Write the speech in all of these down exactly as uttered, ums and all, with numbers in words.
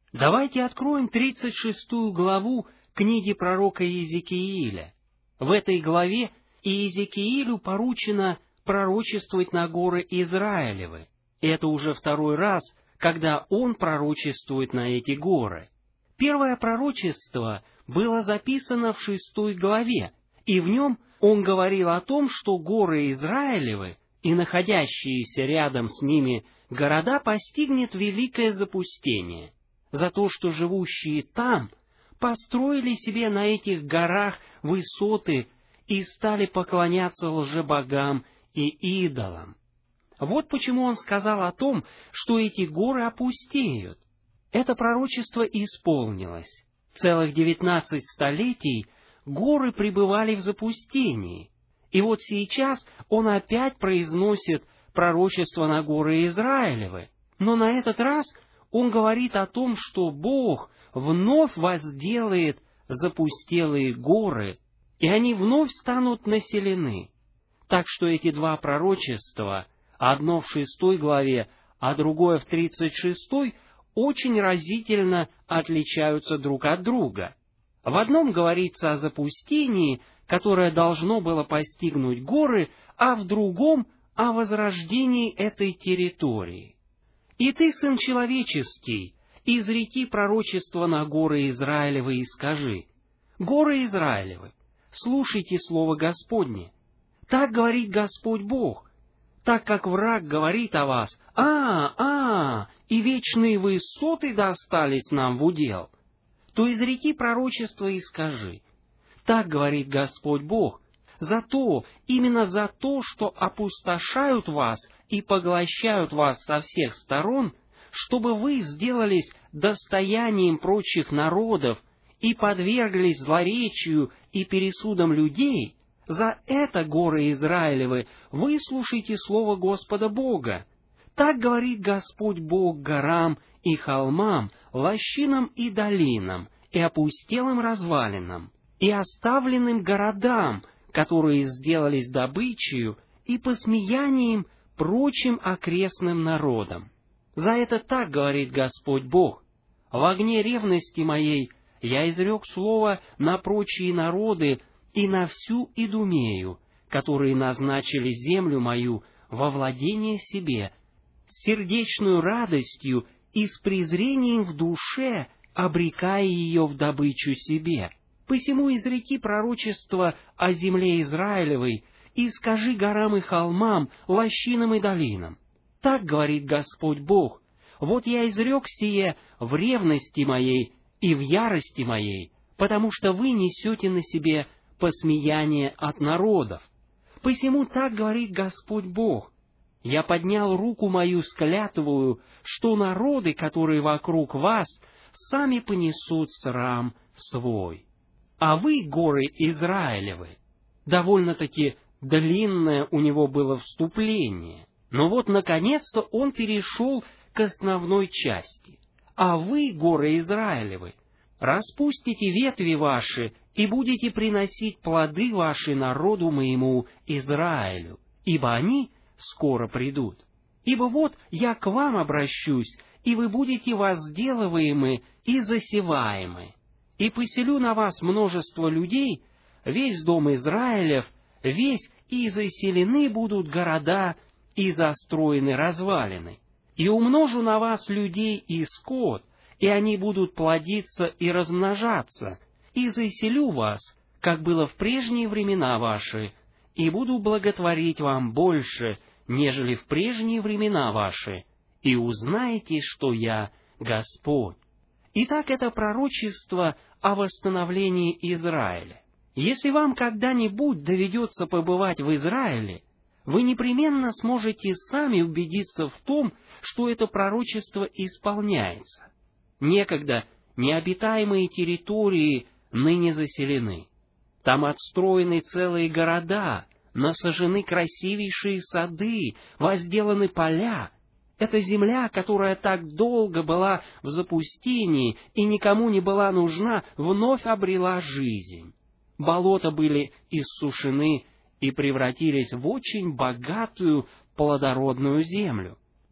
Давайте откроем тридцать шестую главу книги пророка Иезекииля. В этой главе Иезекиилю поручено пророчествовать на горы Израилевы. Это уже второй раз, когда он пророчествует на эти горы. Первое пророчество было записано в шестой главе, и в нем он говорил о том, что горы Израилевы и находящиеся рядом с ними города постигнет великое запустение, за то, что живущие там построили себе на этих горах высоты и стали поклоняться лжебогам и идолам. Вот почему он сказал о том, что эти горы опустеют. Это пророчество исполнилось. Целых девятнадцать столетий горы пребывали в запустении. И вот сейчас он опять произносит пророчество на горы Израилевы. Но на этот раз он говорит о том, что Бог вновь возделает запустелые горы, и они вновь станут населены. Так что эти два пророчества, одно в шестой главе, а другое в тридцать шестой, очень разительно отличаются друг от друга. В одном говорится о запустении, которое должно было постигнуть горы, а в другом — о возрождении этой территории. «И ты, сын человеческий, изреки пророчество на горы Израилевы и скажи: горы Израилевы, слушайте слово Господне. Так говорит Господь Бог, так как враг говорит о вас: а, а, и вечные высоты достались нам в удел, то изреки пророчество и скажи: так говорит Господь Бог, за то, именно за то, что опустошают вас и поглощают вас со всех сторон, чтобы вы сделались достоянием прочих народов и подверглись злоречию и пересудам людей, за это, горы Израилевы, выслушайте слово Господа Бога. Так говорит Господь Бог горам и холмам, лощинам и долинам, и опустелым развалинам, и оставленным городам, которые сделались добычею и посмеянием прочим окрестным народам. За это так говорит Господь Бог: в огне ревности моей я изрек слово на прочие народы и на всю Идумею, которые назначили землю мою во владение себе, с сердечную радостью и с презрением в душе, обрекая ее в добычу себе. Посему изреки пророчество о земле Израилевой и скажи горам и холмам, лощинам и долинам: так говорит Господь Бог: вот я изрек сие в ревности моей и в ярости моей, потому что вы несете на себе посмеяние от народов. Посему так говорит Господь Бог: я поднял руку мою склятвую, что народы, которые вокруг вас, сами понесут срам свой. А вы, горы Израилевы, довольно-таки длинное у него было вступление, но вот наконец-то он перешел к основной части. А вы, горы Израилевы, распустите ветви ваши и будете приносить плоды ваши народу моему Израилю, ибо они скоро придут. Ибо вот я к вам обращусь, и вы будете возделываемы и засеваемы, и поселю на вас множество людей, весь дом Израилев, весь, и заселены будут города, и застроены развалины, и умножу на вас людей и скот, и они будут плодиться и размножаться, и заселю вас, как было в прежние времена ваши, и буду благотворить вам больше, нежели в прежние времена ваши, и узнаете, что я Господь». Итак, это пророчество о восстановлении Израиля. Если вам когда-нибудь доведется побывать в Израиле, вы непременно сможете сами убедиться в том, что это пророчество исполняется. Некогда необитаемые территории ныне заселены. Там отстроены целые города, насажены красивейшие сады, возделаны поля. Эта земля, которая так долго была в запустении и никому не была нужна, вновь обрела жизнь. Болота были иссушены и превратились в очень богатую плодородную землю.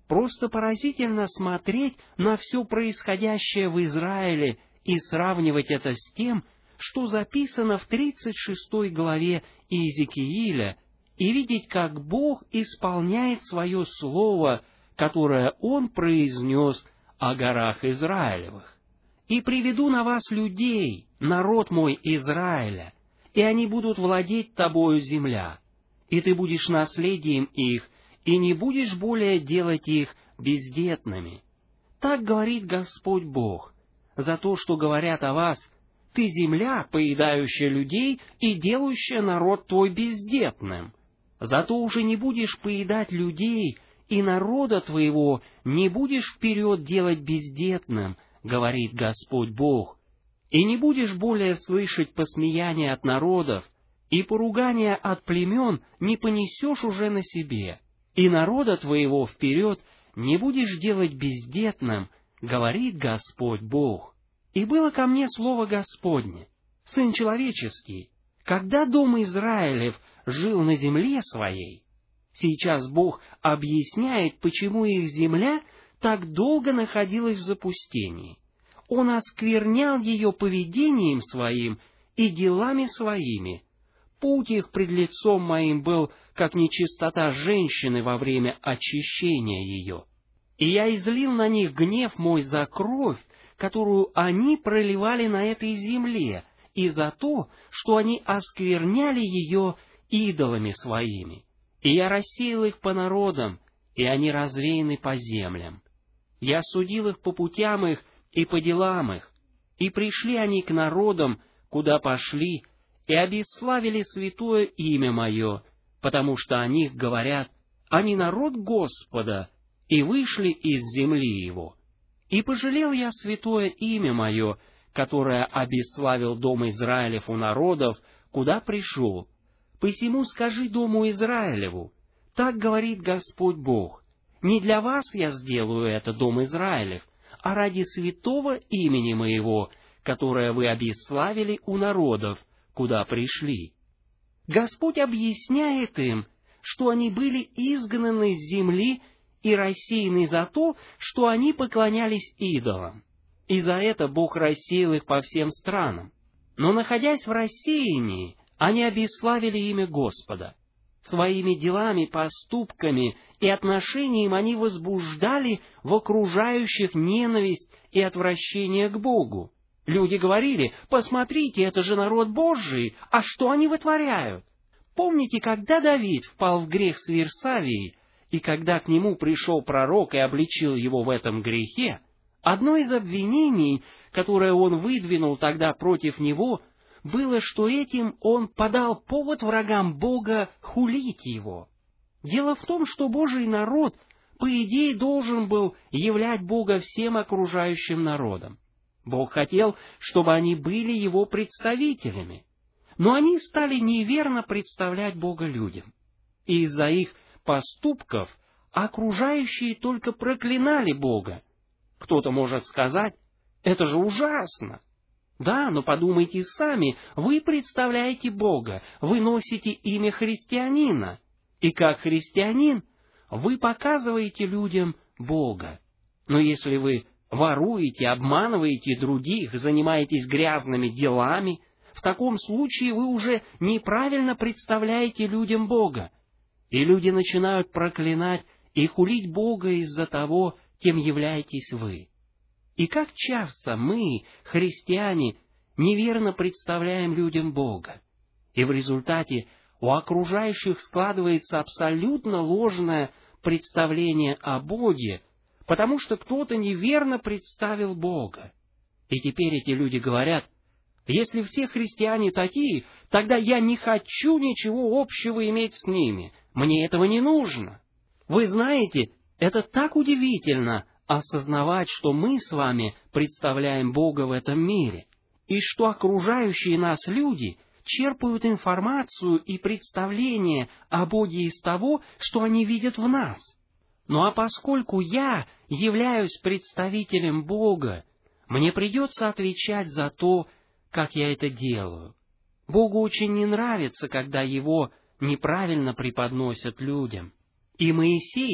Просто поразительно смотреть на все происходящее в Израиле и сравнивать это с тем, что записано в тридцать шестой главе Иезекииля, и видеть, как Бог исполняет свое слово, которое Он произнес о горах Израилевых. «И приведу на вас людей, народ мой Израиля, и они будут владеть тобою земля, и ты будешь наследием их, и не будешь более делать их бездетными. Так говорит Господь Бог, за то, что говорят о вас: ты земля, поедающая людей и делающая народ твой бездетным. Зато уже не будешь поедать людей, и народа твоего не будешь вперед делать бездетным, говорит Господь Бог, и не будешь более слышать посмеяния от народов, и поругания от племен не понесешь уже на себе, и народа твоего вперед не будешь делать бездетным, говорит Господь Бог. И было ко мне слово Господне: Сын человеческий, когда дом Израилев жил на земле своей, сейчас Бог объясняет, почему их земля так долго находилась в запустении. Он осквернял ее поведением своим и делами своими. Путь их пред лицом моим был, как нечистота женщины во время очищения ее. И я излил на них гнев мой за кровь, которую они проливали на этой земле, и за то, что они оскверняли ее идолами своими. И я рассеял их по народам, и они развеяны по землям. Я судил их по путям их и по делам их, и пришли они к народам, куда пошли, и обесславили святое имя мое, потому что о них говорят: они народ Господа, и вышли из земли его. И пожалел я святое имя мое, которое обесславил дом Израилев у народов, куда пришел. Посему скажи дому Израилеву: так говорит Господь Бог, не для вас я сделаю это, дом Израилев, а ради святого имени моего, которое вы обесславили у народов, куда пришли. Господь объясняет им, что они были изгнаны с земли и рассеяны за то, что они поклонялись идолам. И за это Бог рассеял их по всем странам. Но, находясь в рассеянии, они обесславили имя Господа. Своими делами, поступками и отношением они возбуждали в окружающих ненависть и отвращение к Богу. Люди говорили: посмотрите, это же народ Божий, а что они вытворяют? Помните, когда Давид впал в грех с Вирсавией, и когда к нему пришел пророк и обличил его в этом грехе, одно из обвинений, которое он выдвинул тогда против него, было, что этим он подал повод врагам Бога хулить его. Дело в том, что Божий народ, по идее, должен был являть Бога всем окружающим народам. Бог хотел, чтобы они были Его представителями, но они стали неверно представлять Бога людям. И из-за их поступков окружающие только проклинали Бога. Кто-то может сказать: это же ужасно. Да, но подумайте сами, вы представляете Бога, вы носите имя христианина, и как христианин вы показываете людям Бога. Но если вы воруете, обманываете других, занимаетесь грязными делами, в таком случае вы уже неправильно представляете людям Бога, и люди начинают проклинать и хулить Бога из-за того, кем являетесь вы. И как часто мы, христиане, неверно представляем людям Бога, и в результате у окружающих складывается абсолютно ложное представление о Боге, потому что кто-то неверно представил Бога. И теперь эти люди говорят: если все христиане такие, тогда я не хочу ничего общего иметь с ними, мне этого не нужно. Вы знаете, это так удивительно осознавать, что мы с вами представляем Бога в этом мире, и что окружающие нас люди черпают информацию и представление о Боге из того, что они видят в нас. Ну а поскольку я являюсь представителем Бога, мне придется отвечать за то, как я это делаю. Богу очень не нравится, когда Его неправильно преподносят людям. И Моисей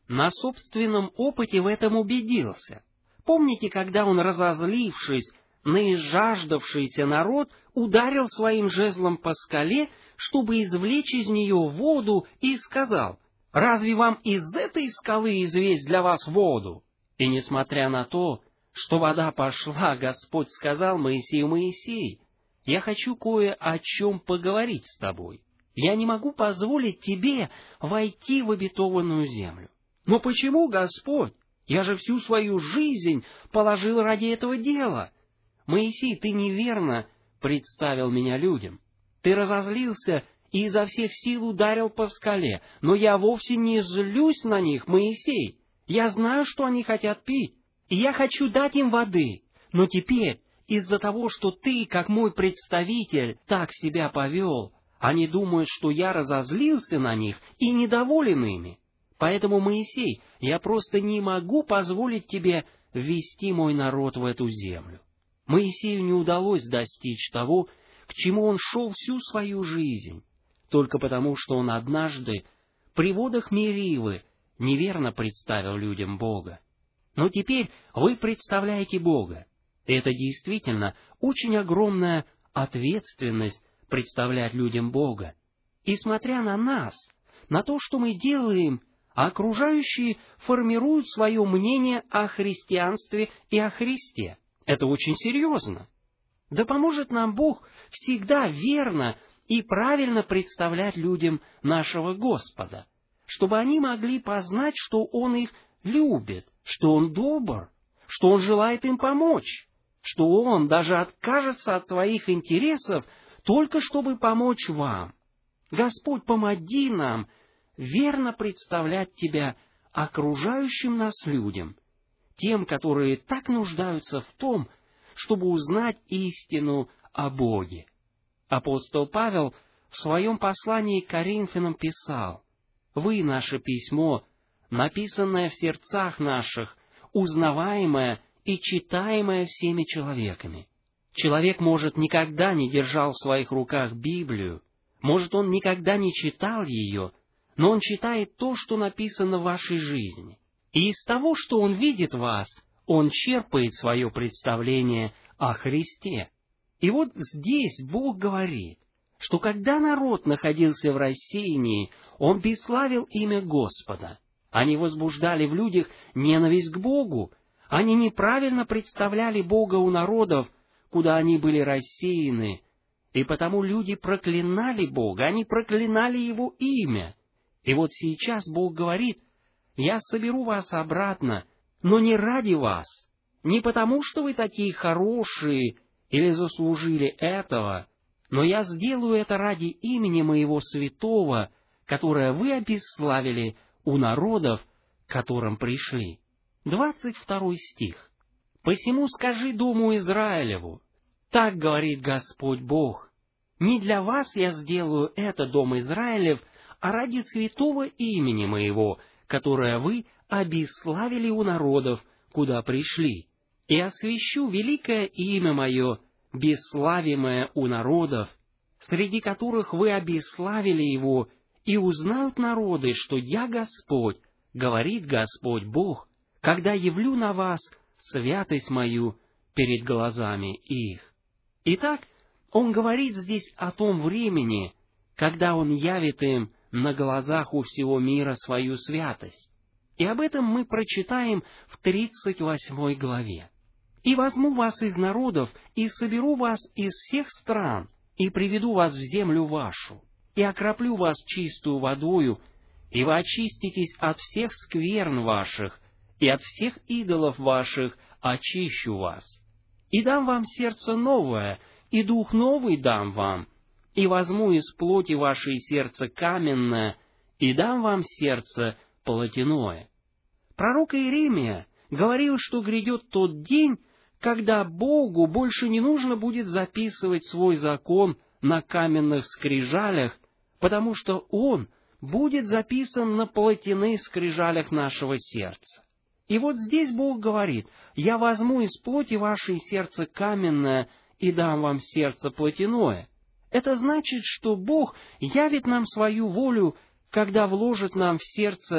на собственном опыте в этом убедился. Помните, когда он, разозлившись на изжаждавшийся народ, ударил своим жезлом по скале, чтобы извлечь из нее воду, и сказал: «Разве вам из этой скалы известь для вас воду?» И несмотря на то, что вода пошла, Господь сказал Моисею: «Моисей, я хочу кое о чем поговорить с тобой. Я не могу позволить тебе войти в обетованную землю». «Но почему, Господь? Я же всю свою жизнь положил ради этого дела». «Моисей, ты неверно представил меня людям. Ты разозлился и изо всех сил ударил по скале, но я вовсе не злюсь на них, Моисей. Я знаю, что они хотят пить, и я хочу дать им воды. Но теперь, из-за того, что ты, как мой представитель, так себя повел, они думают, что я разозлился на них и недоволен ими. Поэтому, Моисей, я просто не могу позволить тебе ввести мой народ в эту землю». Моисею не удалось достичь того, к чему он шел всю свою жизнь, только потому, что он однажды при водах Меривы неверно представил людям Бога. Но теперь вы представляете Бога. И это действительно очень огромная ответственность представлять людям Бога. И смотря на нас, на то, что мы делаем, окружающие формируют свое мнение о христианстве и о Христе. Это очень серьезно. Да поможет нам Бог всегда верно и правильно представлять людям нашего Господа, чтобы они могли познать, что Он их любит, что Он добр, что Он желает им помочь, что Он даже откажется от своих интересов, только чтобы помочь вам. Господь, помоги нам верно представлять Тебя окружающим нас людям, тем, которые так нуждаются в том, чтобы узнать истину о Боге. Апостол Павел в своем послании к Коринфянам писал: «Вы, наше письмо, написанное в сердцах наших, узнаваемое и читаемое всеми человеками». Человек, может, никогда не держал в своих руках Библию, может, он никогда не читал ее, но он читает то, что написано в вашей жизни. И из того, что он видит в вас, он черпает свое представление о Христе. И вот здесь Бог говорит, что когда народ находился в рассеянии, он бесславил имя Господа. Они возбуждали в людях ненависть к Богу. Они неправильно представляли Бога у народов, куда они были рассеяны. И потому люди проклинали Бога, они проклинали Его имя. И вот сейчас Бог говорит: «Я соберу вас обратно, но не ради вас, не потому, что вы такие хорошие или заслужили этого, но я сделаю это ради имени Моего святого, которое вы обесславили у народов, к которым пришли». Двадцать второй стих. «Посему скажи дому Израилеву: так говорит Господь Бог, не для вас я сделаю это, дом Израилев, а ради святого имени Моего, которое вы обесславили у народов, куда пришли, и освящу великое имя Мое, бесславимое у народов, среди которых вы обесславили его, и узнают народы, что я Господь, говорит Господь Бог, когда явлю на вас святость Мою перед глазами их». Итак, Он говорит здесь о том времени, когда Он явит им на глазах у всего мира свою святость. И об этом мы прочитаем в тридцать восьмой главе. «И возьму вас из народов, и соберу вас из всех стран, и приведу вас в землю вашу, и окроплю вас чистую водою, и вы очиститесь от всех скверн ваших, и от всех идолов ваших очищу вас. И дам вам сердце новое, и дух новый дам вам, и возьму из плоти вашей сердце каменное, и дам вам сердце плотяное». Пророк Иеремия говорил, что грядет тот день, когда Богу больше не нужно будет записывать свой закон на каменных скрижалях, потому что Он будет записан на плотяных скрижалях нашего сердца. И вот здесь Бог говорит: «Я возьму из плоти вашей сердце каменное и дам вам сердце плотяное». Это значит, что Бог явит нам свою волю, когда вложит нам в сердце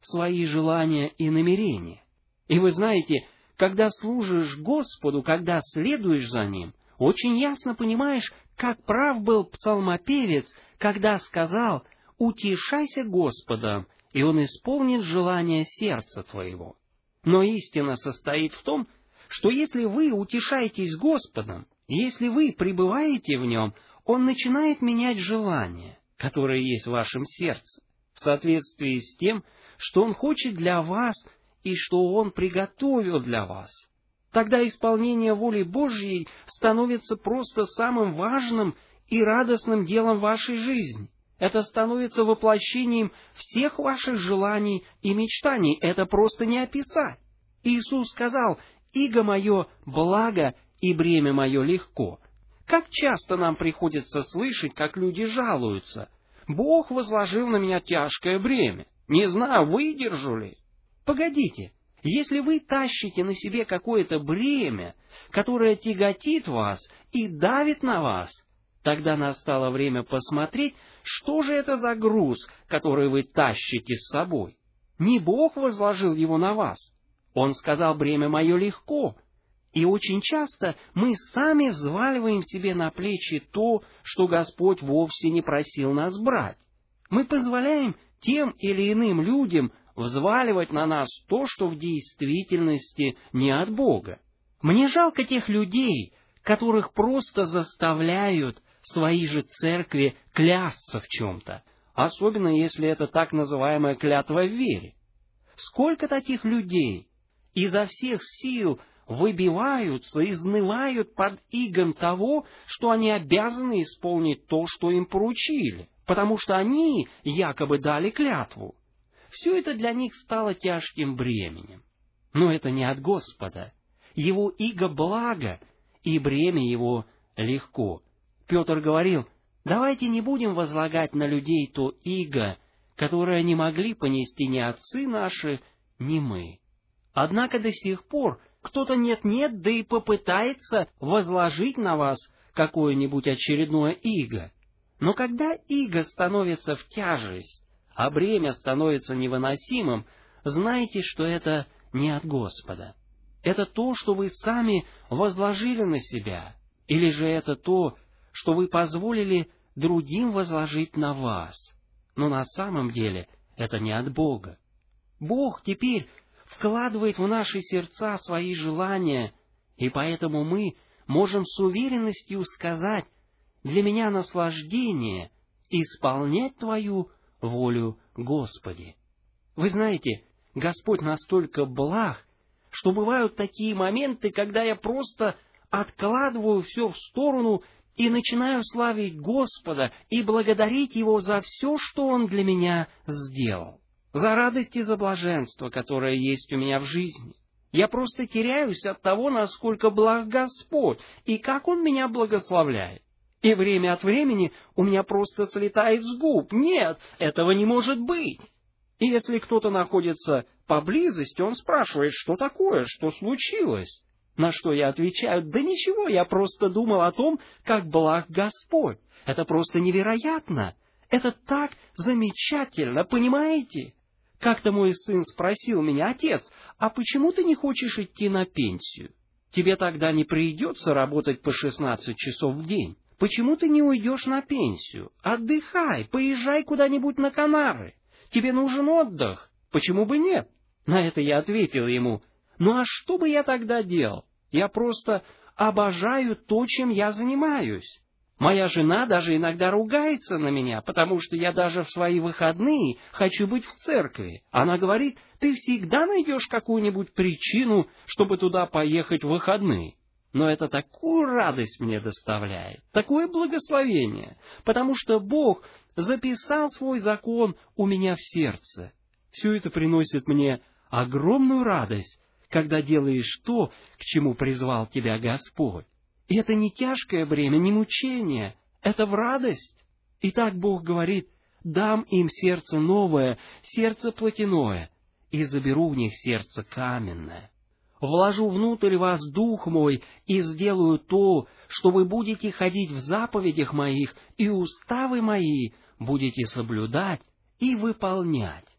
свои желания и намерения. И вы знаете, когда служишь Господу, когда следуешь за Ним, очень ясно понимаешь, как прав был псалмопевец, когда сказал: «Утешайся Господом, и Он исполнит желание сердца твоего». Но истина состоит в том, что если вы утешаетесь Господом, если вы пребываете в Нем, Он начинает менять желания, которые есть в вашем сердце, в соответствии с тем, что Он хочет для вас и что Он приготовил для вас. Тогда исполнение воли Божьей становится просто самым важным и радостным делом вашей жизни. Это становится воплощением всех ваших желаний и мечтаний. Это просто не описать. Иисус сказал: «Иго мое благо, и бремя мое легко». Как часто нам приходится слышать, как люди жалуются: «Бог возложил на меня тяжкое бремя. Не знаю, выдержу ли». Погодите, если вы тащите на себе какое-то бремя, которое тяготит вас и давит на вас, тогда настало время посмотреть, что же это за груз, который вы тащите с собой. Не Бог возложил его на вас. Он сказал: «Бремя мое легко». И очень часто мы сами взваливаем себе на плечи то, что Господь вовсе не просил нас брать. Мы позволяем тем или иным людям взваливать на нас то, что в действительности не от Бога. Мне жалко тех людей, которых просто заставляют свои же церкви клясться в чем-то, особенно если это так называемая клятва в вере. Сколько таких людей изо всех сил выбиваются, изнывают под игом того, что они обязаны исполнить то, что им поручили, потому что они якобы дали клятву. Все это для них стало тяжким бременем. Но это не от Господа. Его иго благо, и бремя его легко. Петр говорил: давайте не будем возлагать на людей то иго, которое не могли понести ни отцы наши, ни мы. Однако до сих пор кто-то нет-нет, да и попытается возложить на вас какое-нибудь очередное иго. Но когда иго становится в тяжесть, а бремя становится невыносимым, знайте, что это не от Господа. Это то, что вы сами возложили на себя, или же это то, что вы позволили другим возложить на вас. Но на самом деле это не от Бога. Бог теперь вкладывает в наши сердца свои желания, и поэтому мы можем с уверенностью сказать: «Для меня наслаждение исполнять Твою волю, Господи». Вы знаете, Господь настолько благ, что бывают такие моменты, когда я просто откладываю все в сторону и начинаю славить Господа и благодарить Его за все, что Он для меня сделал, за радость и за блаженство, которое есть у меня в жизни. Я просто теряюсь от того, насколько благ Господь и как Он меня благословляет. И время от времени у меня просто слетает с губ: нет, этого не может быть. И если кто-то находится поблизости, он спрашивает: что такое, что случилось? На что я отвечаю: да ничего, я просто думал о том, как благ Господь. Это просто невероятно. Это так замечательно, понимаете? Как-то мой сын спросил меня: отец, а почему ты не хочешь идти на пенсию? Тебе тогда не придется работать по шестнадцать часов в день. Почему ты не уйдешь на пенсию? Отдыхай, поезжай куда-нибудь на Канары. Тебе нужен отдых. Почему бы нет? На это я ответил ему: ну а что бы я тогда делал? Я просто обожаю то, чем я занимаюсь. Моя жена даже иногда ругается на меня, потому что я даже в свои выходные хочу быть в церкви. Она говорит: ты всегда найдешь какую-нибудь причину, чтобы туда поехать в выходные. Но это такую радость мне доставляет, такое благословение, потому что Бог записал свой закон у меня в сердце. Все это приносит мне огромную радость, когда делаешь то, к чему призвал тебя Господь. И это не тяжкое бремя, не мучение, это в радость. Итак, Бог говорит: дам им сердце новое, сердце плотяное, и заберу у них сердце каменное. Вложу внутрь вас дух мой и сделаю то, что вы будете ходить в заповедях моих, и уставы мои будете соблюдать и выполнять.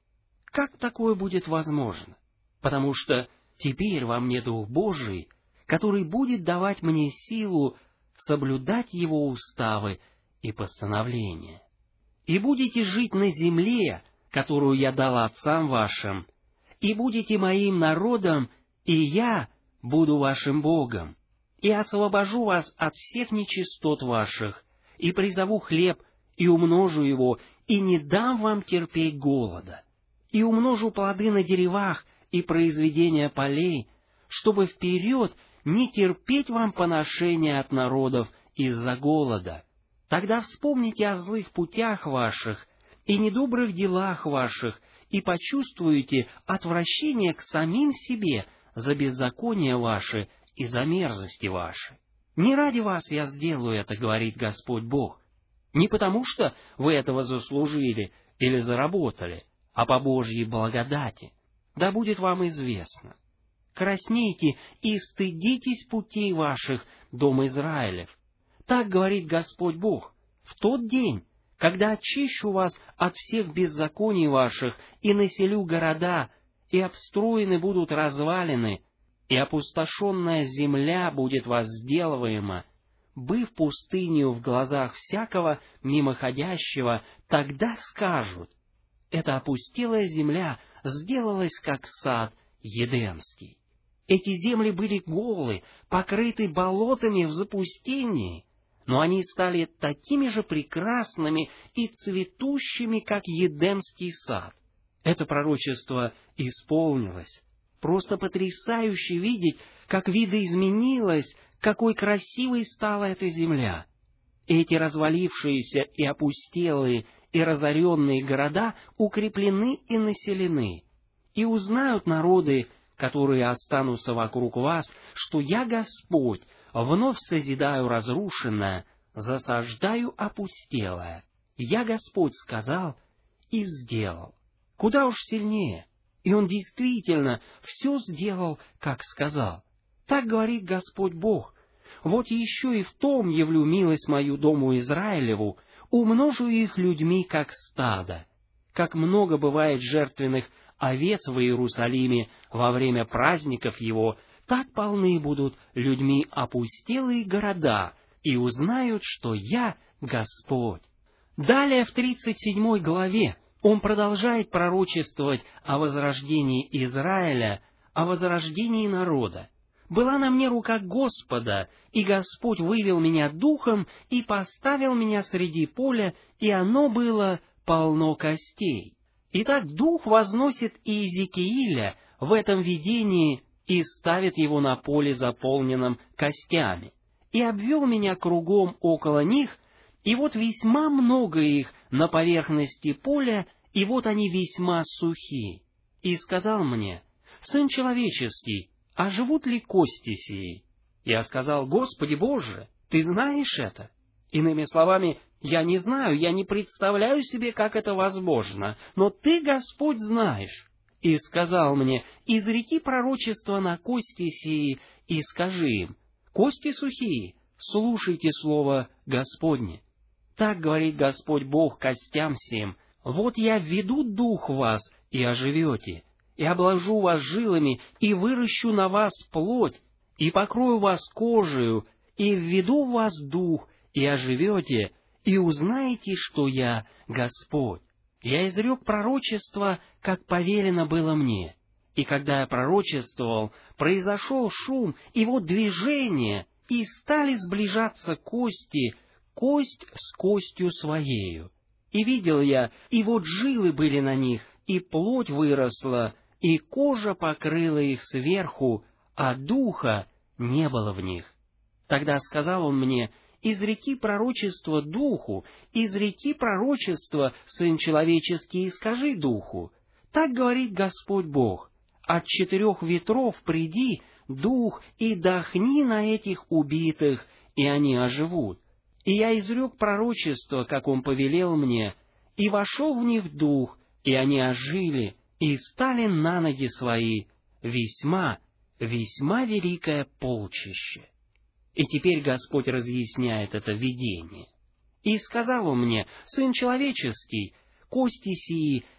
Как такое будет возможно? Потому что теперь во мне Дух Божий, который будет давать мне силу соблюдать Его уставы и постановления. И будете жить на земле, которую я дал отцам вашим, и будете моим народом, и я буду вашим Богом, и освобожу вас от всех нечистот ваших, и призову хлеб, и умножу его, и не дам вам терпеть голода, и умножу плоды на деревах и произведения полей, чтобы вперед не терпеть вам поношения от народов из-за голода. Тогда вспомните о злых путях ваших и недобрых делах ваших, и почувствуете отвращение к самим себе за беззаконие ваше и за мерзости ваши. Не ради вас я сделаю это, говорит Господь Бог, не потому что вы этого заслужили или заработали, а по Божьей благодати, да будет вам известно. Краснейте и стыдитесь путей ваших, дом Израилев. Так говорит Господь Бог, в тот день, когда очищу вас от всех беззаконий ваших и населю города, и обстроены будут развалины, и опустошенная земля будет возделываема, быв пустынью в глазах всякого мимоходящего, тогда скажут: эта опустелая земля сделалась, как сад Едемский. Эти земли были голы, покрыты болотами в запустении, но они стали такими же прекрасными и цветущими, как Едемский сад. Это пророчество исполнилось. Просто потрясающе видеть, как видоизменилось, какой красивой стала эта земля. Эти развалившиеся и опустелые и разоренные города укреплены и населены, и узнают народы, которые останутся вокруг вас, что я Господь, вновь созидаю разрушенное, засаждаю опустелое. Я Господь сказал и сделал. Куда уж сильнее. И Он действительно все сделал, как сказал. Так говорит Господь Бог. Вот еще и в том явлю милость мою дому Израилеву, умножу их людьми, как стадо. Как много бывает жертвенных овец в Иерусалиме во время праздников его, так полны будут людьми опустелые города, и узнают, что я Господь. Далее в тридцать седьмой главе он продолжает пророчествовать о возрождении Израиля, о возрождении народа. «Была на мне рука Господа, и Господь вывел меня духом и поставил меня среди поля, и оно было полно костей». Итак, дух возносит Иезекииля в этом видении и ставит его на поле, заполненном костями, и обвел меня кругом около них, и вот весьма много их на поверхности поля, и вот они весьма сухи. И сказал мне: «Сын человеческий, а живут ли кости сии?» Я сказал: «Господи Боже, Ты знаешь это». Иными словами, я не знаю, я не представляю себе, как это возможно, но Ты, Господь, знаешь. И сказал мне: изреки пророчество на кости сии, и скажи им: кости сухие, слушайте слово Господне. Так говорит Господь Бог костям сим: вот я введу дух в вас, и оживете, и обложу вас жилами, и выращу на вас плоть, и покрою вас кожею, и введу в вас дух, и оживете, и узнаете, что я Господь. Я изрек пророчество, как повелено было мне. И когда я пророчествовал, произошел шум, и вот движение, и стали сближаться кости, кость с костью своею. И видел я, и вот жилы были на них, и плоть выросла, и кожа покрыла их сверху, а духа не было в них. Тогда сказал он мне: изреки пророчество духу, изреки пророчество, сын человеческий, и скажи духу: так говорит Господь Бог: от четырех ветров приди, дух, и дохни на этих убитых, и они оживут. И я изрек пророчество, как он повелел мне, и вошел в них дух, и они ожили, и стали на ноги свои, весьма, весьма великое полчище. И теперь Господь разъясняет это видение. И сказал он мне: сын человеческий, кости сии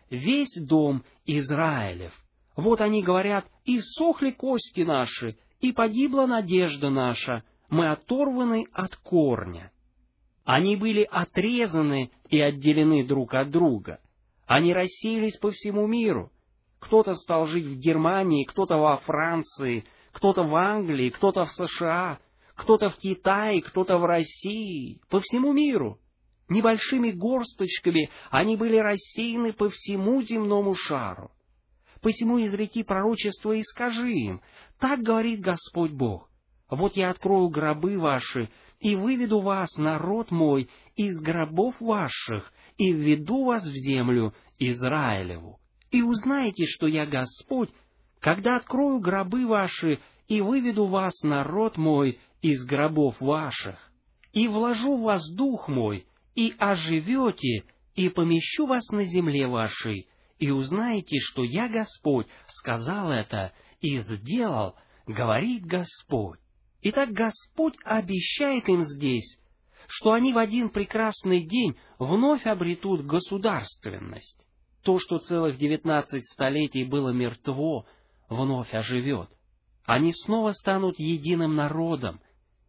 весь дом Израилев. Вот они говорят: иссохли кости наши, и погибла надежда наша, мы оторваны от корня. Они были отрезаны и отделены друг от друга. Они рассеялись по всему миру. Кто-то стал жить в Германии, кто-то во Франции, кто-то в Англии, кто-то в США, кто-то в Китае, кто-то в России, по всему миру. Небольшими горсточками они были рассеяны по всему земному шару. Посему изреки пророчество и скажи им: так говорит Господь Бог: вот я открою гробы ваши и выведу вас, народ мой, из гробов ваших, и введу вас в землю Израилеву. И узнаете, что я Господь, когда открою гробы ваши и выведу вас, народ мой, из гробов ваших, и вложу в вас дух мой, и оживете, и помещу вас на земле вашей, и узнаете, что я Господь сказал это и сделал, говорит Господь. Итак, Господь обещает им здесь, что они в один прекрасный день вновь обретут государственность. То, что целых девятнадцать столетий было мертво, вновь оживет. Они снова станут единым народом.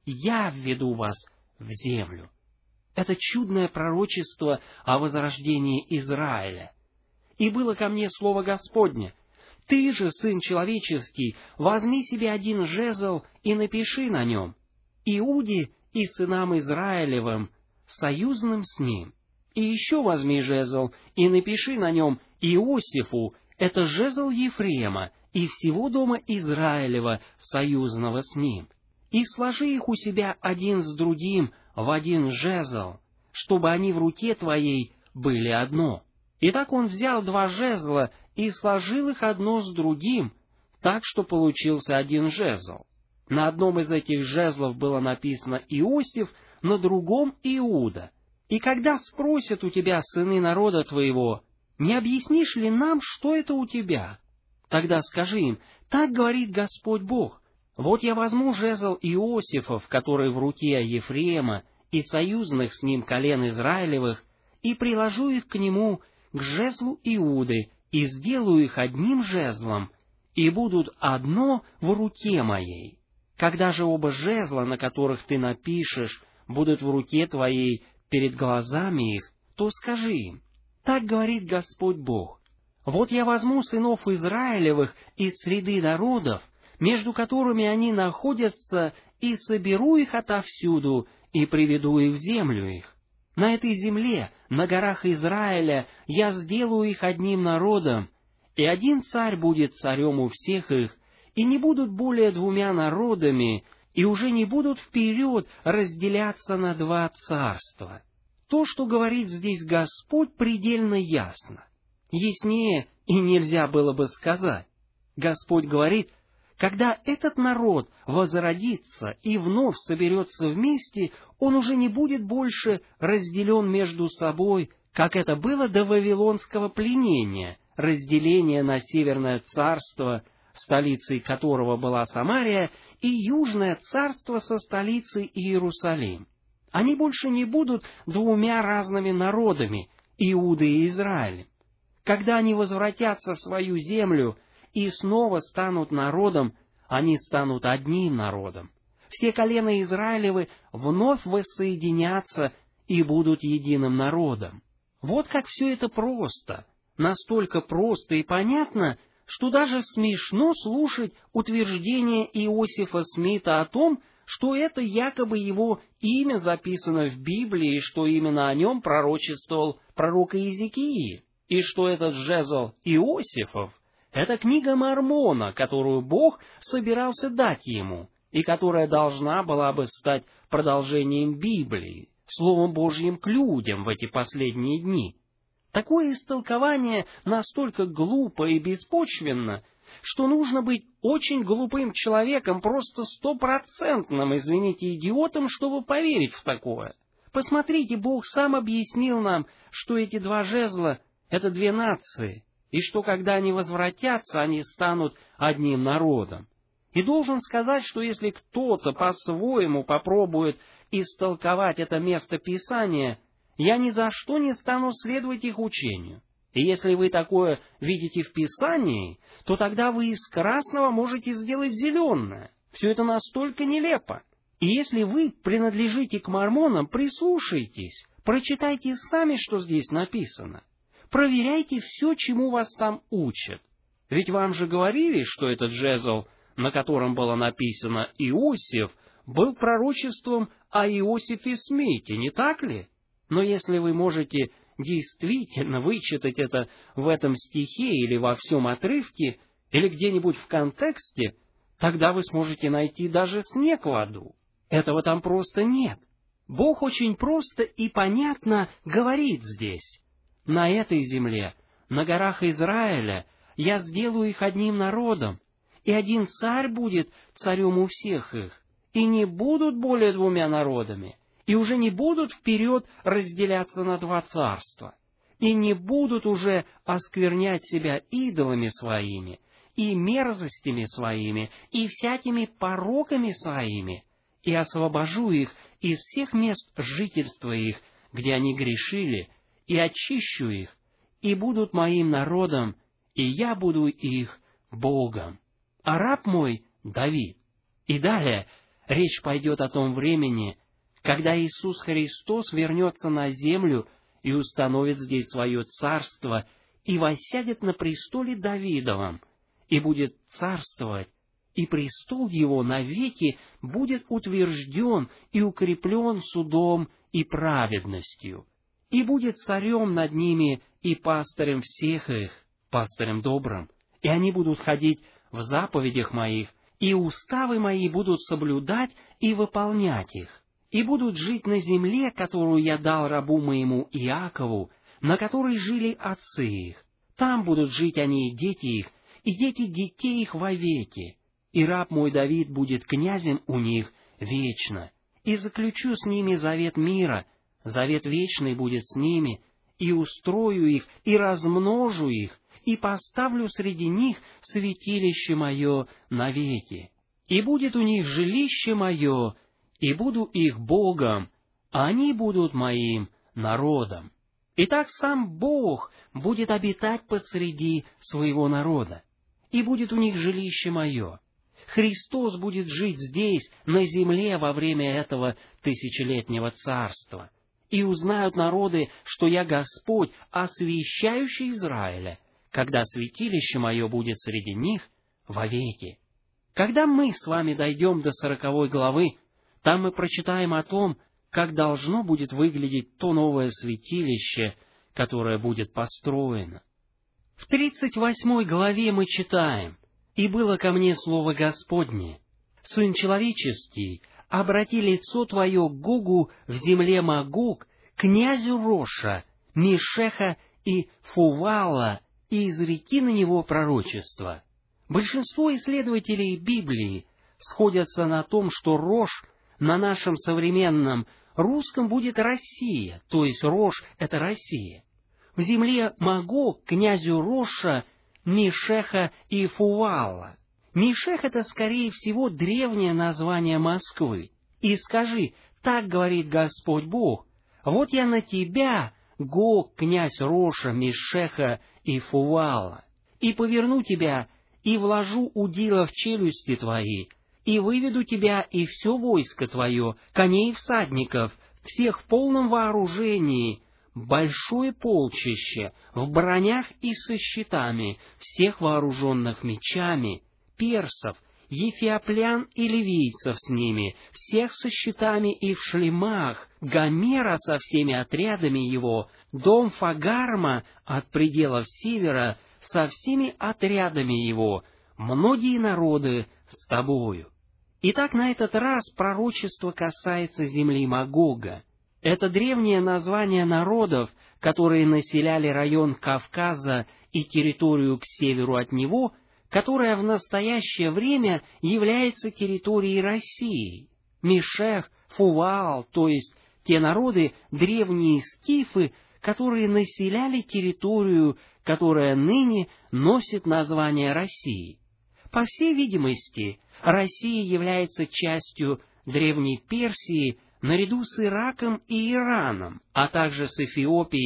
Я введу вас в землю. Это чудное пророчество о возрождении Израиля. И было ко мне слово Господне: ты же, сын человеческий, возьми себе один жезл и напиши на нем: Иуде и сынам Израилевым, союзным с ним. И еще возьми жезл и напиши на нем Иосифу, это жезл Ефрема, и всего дома Израилева, союзного с ним. И сложи их у себя один с другим в один жезл, чтобы они в руке твоей были одно. Итак, он взял два жезла и сложил их одно с другим, так что получился один жезл. На одном из этих жезлов было написано Иосиф, на другом Иуда. И когда спросят у тебя сыны народа твоего: не объяснишь ли нам, что это у тебя? Тогда скажи им: так говорит Господь Бог: вот я возьму жезл Иосифов, который в руке Ефрема и союзных с ним колен Израилевых, и приложу их к нему, к жезлу Иуды, и сделаю их одним жезлом, и будут одно в руке моей. Когда же оба жезла, на которых ты напишешь, будут в руке твоей перед глазами их, то скажи им: так говорит Господь Бог: вот я возьму сынов Израилевых из среды народов, между которыми они находятся, и соберу их отовсюду, и приведу их в землю их. На этой земле, на горах Израиля, я сделаю их одним народом, и один царь будет царем у всех их, и не будут более двумя народами, и уже не будут вперед разделяться на два царства. То, что говорит здесь Господь, предельно ясно. Яснее и нельзя было бы сказать. Господь говорит: когда этот народ возродится и вновь соберется вместе, он уже не будет больше разделен между собой, как это было до Вавилонского пленения, разделения на Северное царство, столицей которого была Самария, и Южное царство со столицей Иерусалим. Они больше не будут двумя разными народами, Иудой и Израилем. Когда они возвратятся в свою землю и снова станут народом, они станут одним народом. Все колена Израилевы вновь воссоединятся и будут единым народом. Вот как все это просто, настолько просто и понятно, что даже смешно слушать утверждение Иосифа Смита о том, что это якобы его имя записано в Библии, и что именно о нем пророчествовал пророк Иезекииль, и что этот жезл Иосифов — это книга Мормона, которую Бог собирался дать ему, и которая должна была бы стать продолжением Библии, Словом Божьим к людям в эти последние дни. Такое истолкование настолько глупо и беспочвенно, что нужно быть очень глупым человеком, просто стопроцентным, извините, идиотом, чтобы поверить в такое. Посмотрите, Бог сам объяснил нам, что эти два жезла — это две нации, и что, когда они возвратятся, они станут одним народом. И должен сказать, что если кто-то по-своему попробует истолковать это место Писания, я ни за что не стану следовать их учению. И если вы такое видите в Писании, то тогда вы из красного можете сделать зеленое. Все это настолько нелепо. И если вы принадлежите к мормонам, прислушайтесь, прочитайте сами, что здесь написано. Проверяйте все, чему вас там учат. Ведь вам же говорили, что этот жезл, на котором было написано «Иосиф», был пророчеством о Иосифе Смите, не так ли? Но если вы можете действительно вычитать это в этом стихе или во всем отрывке, или где-нибудь в контексте, тогда вы сможете найти даже снег в аду. Этого там просто нет. Бог очень просто и понятно говорит здесь. На этой земле, на горах Израиля, я сделаю их одним народом, и один царь будет царем у всех их, и не будут более двумя народами, и уже не будут вперед разделяться на два царства, и не будут уже осквернять себя идолами своими, и мерзостями своими, и всякими пороками своими, и освобожу их из всех мест жительства их, где они грешили, и очищу их, и будут моим народом, и я буду их Богом. А раб мой Давид. И далее речь пойдет о том времени, когда Иисус Христос вернется на землю и установит здесь свое царство, и воссядет на престоле Давидовом, и будет царствовать, и престол его навеки будет утвержден и укреплен судом и праведностью, и будет царем над ними и пастырем всех их, пастырем добрым, и они будут ходить в заповедях моих, и уставы мои будут соблюдать и выполнять их, и будут жить на земле, которую я дал рабу моему Иакову, на которой жили отцы их. Там будут жить они и дети их, и дети детей их вовеки. И раб мой Давид будет князем у них вечно. И заключу с ними завет мира, завет вечный будет с ними, и устрою их, и размножу их, и поставлю среди них святилище мое навеки. И будет у них жилище мое, и буду их Богом, а они будут моим народом. Итак, сам Бог будет обитать посреди своего народа, и будет у них жилище мое. Христос будет жить здесь, на земле, во время этого тысячелетнего царства. И узнают народы, что я Господь, освящающий Израиля, когда святилище мое будет среди них вовеки. Когда мы с вами дойдем до сороковой главы, там мы прочитаем о том, как должно будет выглядеть то новое святилище, которое будет построено. В тридцать восьмой главе мы читаем: «И было ко мне слово Господне: Сын человеческий, обрати лицо твое к Гогу в земле Магог, князю Роша, Мешеха и Фувала, и изреки на него пророчество». Большинство исследователей Библии сходятся на том, что Рош на нашем современном русском будет Россия, то есть Рош — это Россия. В земле Магог князю Роша, Мешеха и Фувала. Мешех — это, скорее всего, древнее название Москвы. «И скажи, так говорит Господь Бог, вот я на тебя, Гог, князь Роша, Мешеха и Фувала, и поверну тебя, и вложу удила в челюсти твои, и выведу тебя и все войско твое, коней и всадников, всех в полном вооружении, большое полчище, в бронях и со щитами, всех вооруженных мечами, персов, ефиоплян и ливийцев с ними, всех со щитами и в шлемах, Гомера со всеми отрядами его, дом Фагарма от пределов севера со всеми отрядами его, многие народы с тобою». Итак, на этот раз пророчество касается земли Магога. Это древнее название народов, которые населяли район Кавказа и территорию к северу от него, которая в настоящее время является территорией России. Мешех, Фувал, то есть те народы, древние скифы, которые населяли территорию, которая ныне носит название России. По всей видимости, Россия является частью Древней Персии наряду с Ираком и Ираном, а также с Эфиопией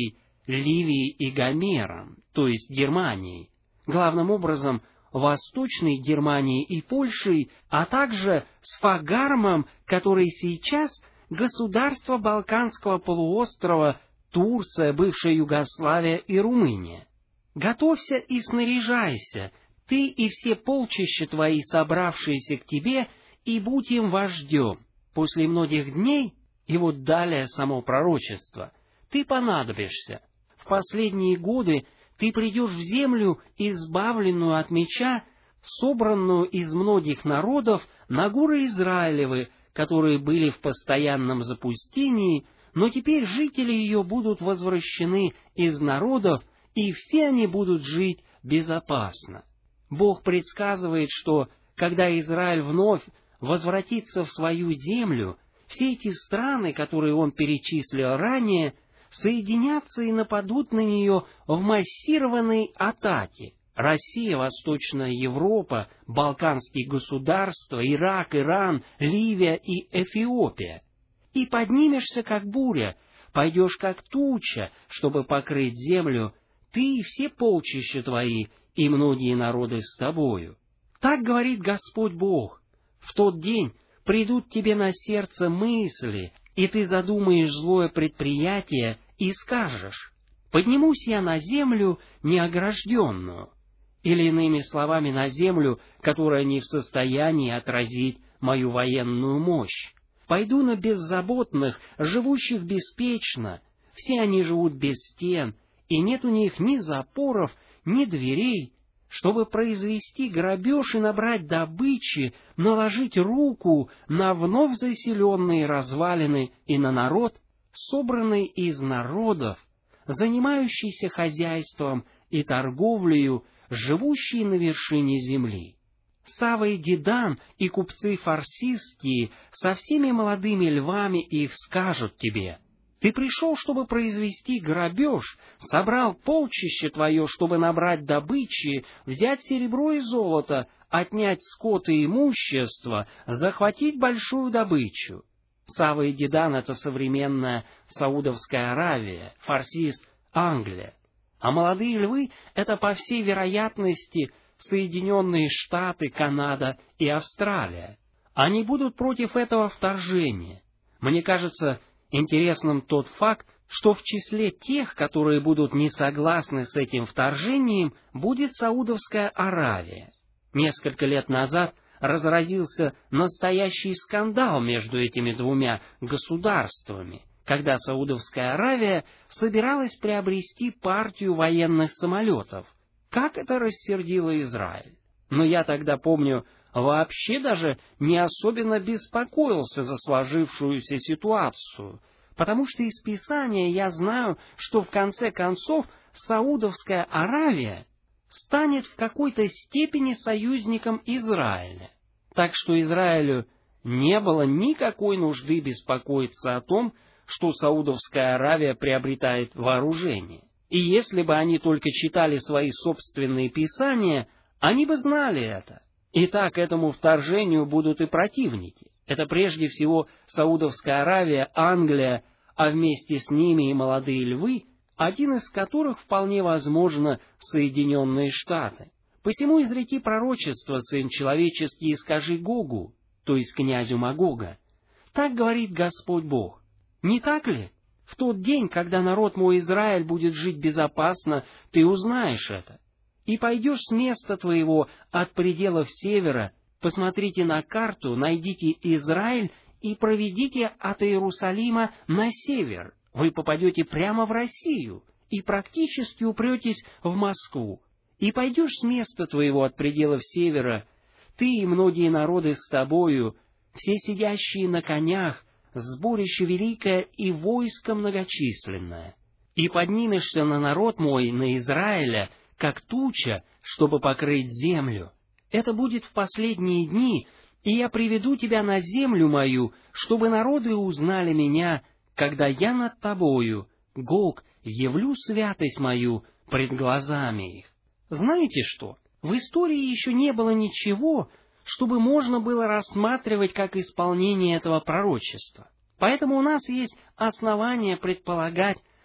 Ливией и Гомером, то есть Германией, главным образом Восточной Германией и Польшей, а также с Фагармом, который сейчас государство Балканского полуострова, Турция, бывшая Югославия и Румыния. Готовься и снаряжайся, ты и все полчища твои, собравшиеся к тебе, и будь им вождем. После многих дней, и вот далее само пророчество, ты понадобишься. В последние годы ты придешь в землю, избавленную от меча, собранную из многих народов, на горы Израилевы, которые были в постоянном запустении, но теперь жители ее будут возвращены из народов, и все они будут жить безопасно. Бог предсказывает, что, когда Израиль вновь возвратится в свою землю, все эти страны, которые он перечислил ранее, соединятся и нападут на нее в массированной атаке. Россия, Восточная Европа, Балканские государства, Ирак, Иран, Ливия и Эфиопия. И поднимешься, как буря, пойдешь, как туча, чтобы покрыть землю, ты и все полчища твои, и многие народы с тобою. Так говорит Господь Бог. В тот день придут тебе на сердце мысли, и ты задумаешь злое предприятие, и скажешь: «Поднимусь я на землю неогражденную», или, иными словами, на землю, которая не в состоянии отразить мою военную мощь. Пойду на беззаботных, живущих беспечно, все они живут без стен, и нет у них ни запоров, ни дверей, чтобы произвести грабеж и набрать добычи, наложить руку на вновь заселенные развалины и на народ, собранный из народов, занимающийся хозяйством и торговлею, живущий на вершине земли. Сава и Дедан и купцы фарсистские со всеми молодыми львами их скажут тебе: «Ты пришел, чтобы произвести грабеж, собрал полчище твое, чтобы набрать добычи, взять серебро и золото, отнять скот и имущество, захватить большую добычу». Сава и Дедан — это современная Саудовская Аравия, фарсист — Англия. А молодые львы — это, по всей вероятности, Соединенные Штаты, Канада и Австралия. Они будут против этого вторжения. Мне кажется интересным тот факт, что в числе тех, которые будут не согласны с этим вторжением, будет Саудовская Аравия. Несколько лет назад разразился настоящий скандал между этими двумя государствами, когда Саудовская Аравия собиралась приобрести партию военных самолетов. Как это рассердило Израиль! Но я тогда, помню, вообще даже не особенно беспокоился за сложившуюся ситуацию, потому что из Писания я знаю, что в конце концов Саудовская Аравия станет в какой-то степени союзником Израиля. Так что Израилю не было никакой нужды беспокоиться о том, что Саудовская Аравия приобретает вооружение. И если бы они только читали свои собственные писания, они бы знали это. Итак, этому вторжению будут и противники. Это прежде всего Саудовская Аравия, Англия, а вместе с ними и молодые львы, один из которых вполне возможно Соединенные Штаты. Посему изреки пророчество, сын человеческий, и скажи Гогу, то есть князю Магога: так говорит Господь Бог. Не так ли? В тот день, когда народ мой Израиль будет жить безопасно, ты узнаешь это. И пойдешь с места твоего от пределов севера, посмотрите на карту, найдите Израиль и проведите от Иерусалима на север. Вы попадете прямо в Россию и практически упретесь в Москву. И пойдешь с места твоего от пределов севера, ты и многие народы с тобою, все сидящие на конях, сборище великое и войско многочисленное. И поднимешься на народ мой, на Израиля, как туча, чтобы покрыть землю. Это будет в последние дни, и я приведу тебя на землю мою, чтобы народы узнали меня, когда я над тобою, Гог, явлю святость мою пред глазами их. Знаете что? В истории еще не было ничего, чтобы можно было рассматривать как исполнение этого пророчества. Поэтому у нас есть основания предполагать,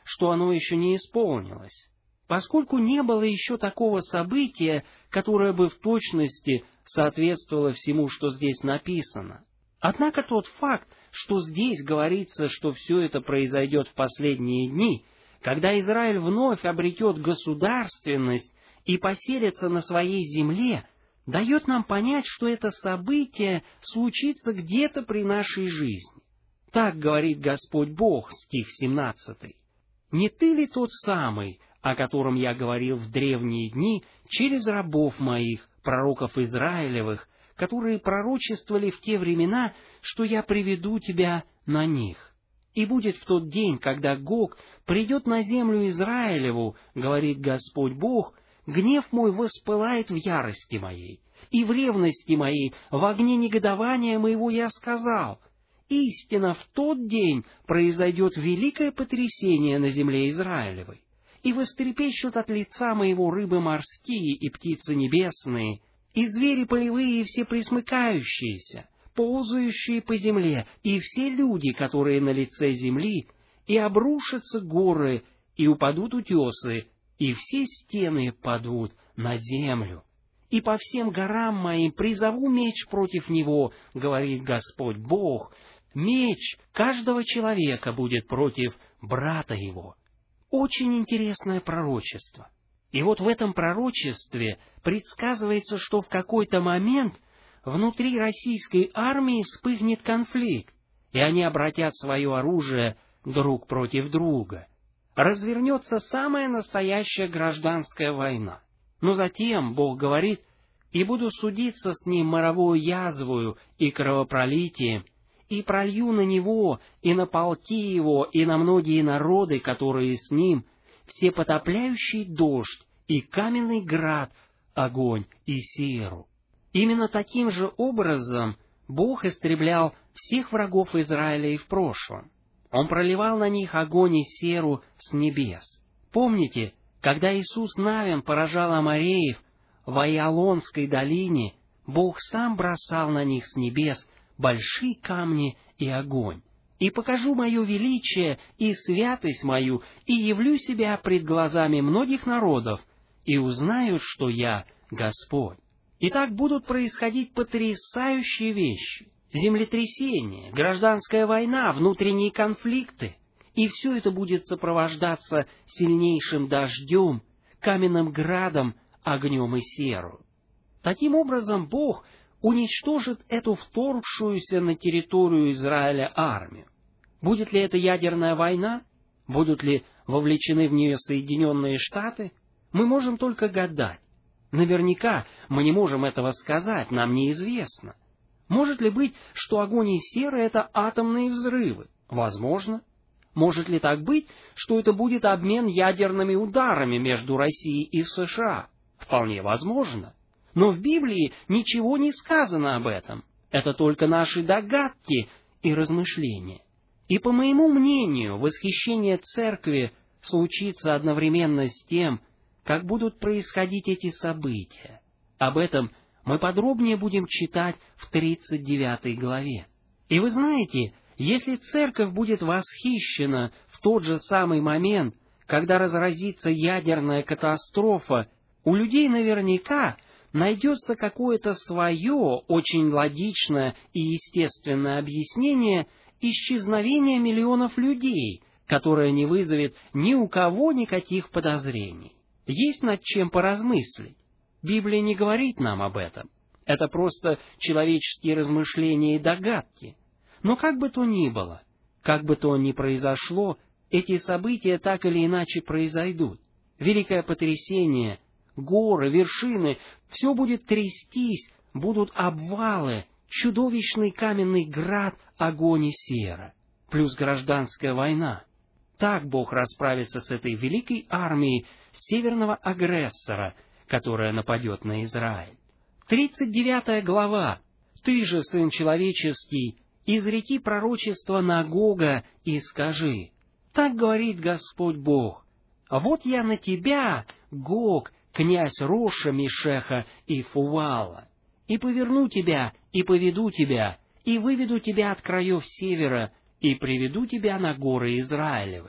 что оно еще не исполнилось, поскольку не было еще такого события, которое бы в точности соответствовало всему, что здесь написано. Однако тот факт, что здесь говорится, что все это произойдет в последние дни, когда Израиль вновь обретет государственность и поселится на своей земле, дает нам понять, что это событие случится где-то при нашей жизни. Так говорит Господь Бог, стих семнадцатый. «Не ты ли тот самый, о котором я говорил в древние дни через рабов моих, пророков Израилевых, которые пророчествовали в те времена, что я приведу тебя на них? И будет в тот день, когда Гог придет на землю Израилеву, говорит Господь Бог, гнев мой воспылает в ярости моей, и в ревности моей, в огне негодования моего я сказал, истинно в тот день произойдет великое потрясение на земле Израилевой, и вострепещут от лица моего рыбы морские и птицы небесные, и звери полевые и все пресмыкающиеся, ползающие по земле, и все люди, которые на лице земли, и обрушатся горы, и упадут утесы, и все стены падут на землю. И по всем горам моим призову меч против него, говорит Господь Бог, меч каждого человека будет против брата его». Очень интересное пророчество. И вот в этом пророчестве предсказывается, что в какой-то момент внутри российской армии вспыхнет конфликт, и они обратят свое оружие друг против друга. Развернется самая настоящая гражданская война. Но затем Бог говорит: «И буду судиться с ним моровую язвою и кровопролитием, и пролью на него, и на полки его, и на многие народы, которые с ним, всепотопляющий дождь, и каменный град, огонь и серу». Именно таким же образом Бог истреблял всех врагов Израиля и в прошлом. Он проливал на них огонь и серу с небес. Помните, когда Иисус Навин поражал амореев в Аиалонской долине, Бог сам бросал на них с небес большие камни и огонь. «И покажу мое величие и святость мою, и явлю себя пред глазами многих народов, и узнают, что я Господь». И так будут происходить потрясающие вещи. Землетрясения, гражданская война, внутренние конфликты. И все это будет сопровождаться сильнейшим дождем, каменным градом, огнем и серу. Таким образом, Бог уничтожит эту вторгшуюся на территорию Израиля армию. Будет ли это ядерная война? Будут ли вовлечены в нее Соединенные Штаты? Мы можем только гадать. Наверняка мы не можем этого сказать, нам неизвестно. Может ли быть, что огонь и сера — это атомные взрывы? Возможно. Может ли так быть, что это будет обмен ядерными ударами между Россией и США? Вполне возможно. Но в Библии ничего не сказано об этом. Это только наши догадки и размышления. И, по моему мнению, восхищение церкви случится одновременно с тем, как будут происходить эти события. Об этом мы подробнее будем читать в тридцать девятой главе. И вы знаете, если церковь будет восхищена в тот же самый момент, когда разразится ядерная катастрофа, у людей наверняка найдется какое-то свое, очень логичное и естественное объяснение исчезновения миллионов людей, которое не вызовет ни у кого никаких подозрений. Есть над чем поразмыслить. Библия не говорит нам об этом. Это просто человеческие размышления и догадки. Но как бы то ни было, как бы то ни произошло, эти события так или иначе произойдут. Великое потрясение, горы, вершины, все будет трястись, будут обвалы, чудовищный каменный град, огонь и сера, плюс гражданская война. Так Бог расправится с этой великой армией северного агрессора, которая нападет на Израиль. тридцать девятая глава. «Ты же, сын человеческий, изреки пророчество на Гога и скажи, так говорит Господь Бог, вот я на тебя, Гог, князь Роша, Мешеха и Фувала, и поверну тебя, и поведу тебя, и выведу тебя от краев севера, и приведу тебя на горы Израилевы.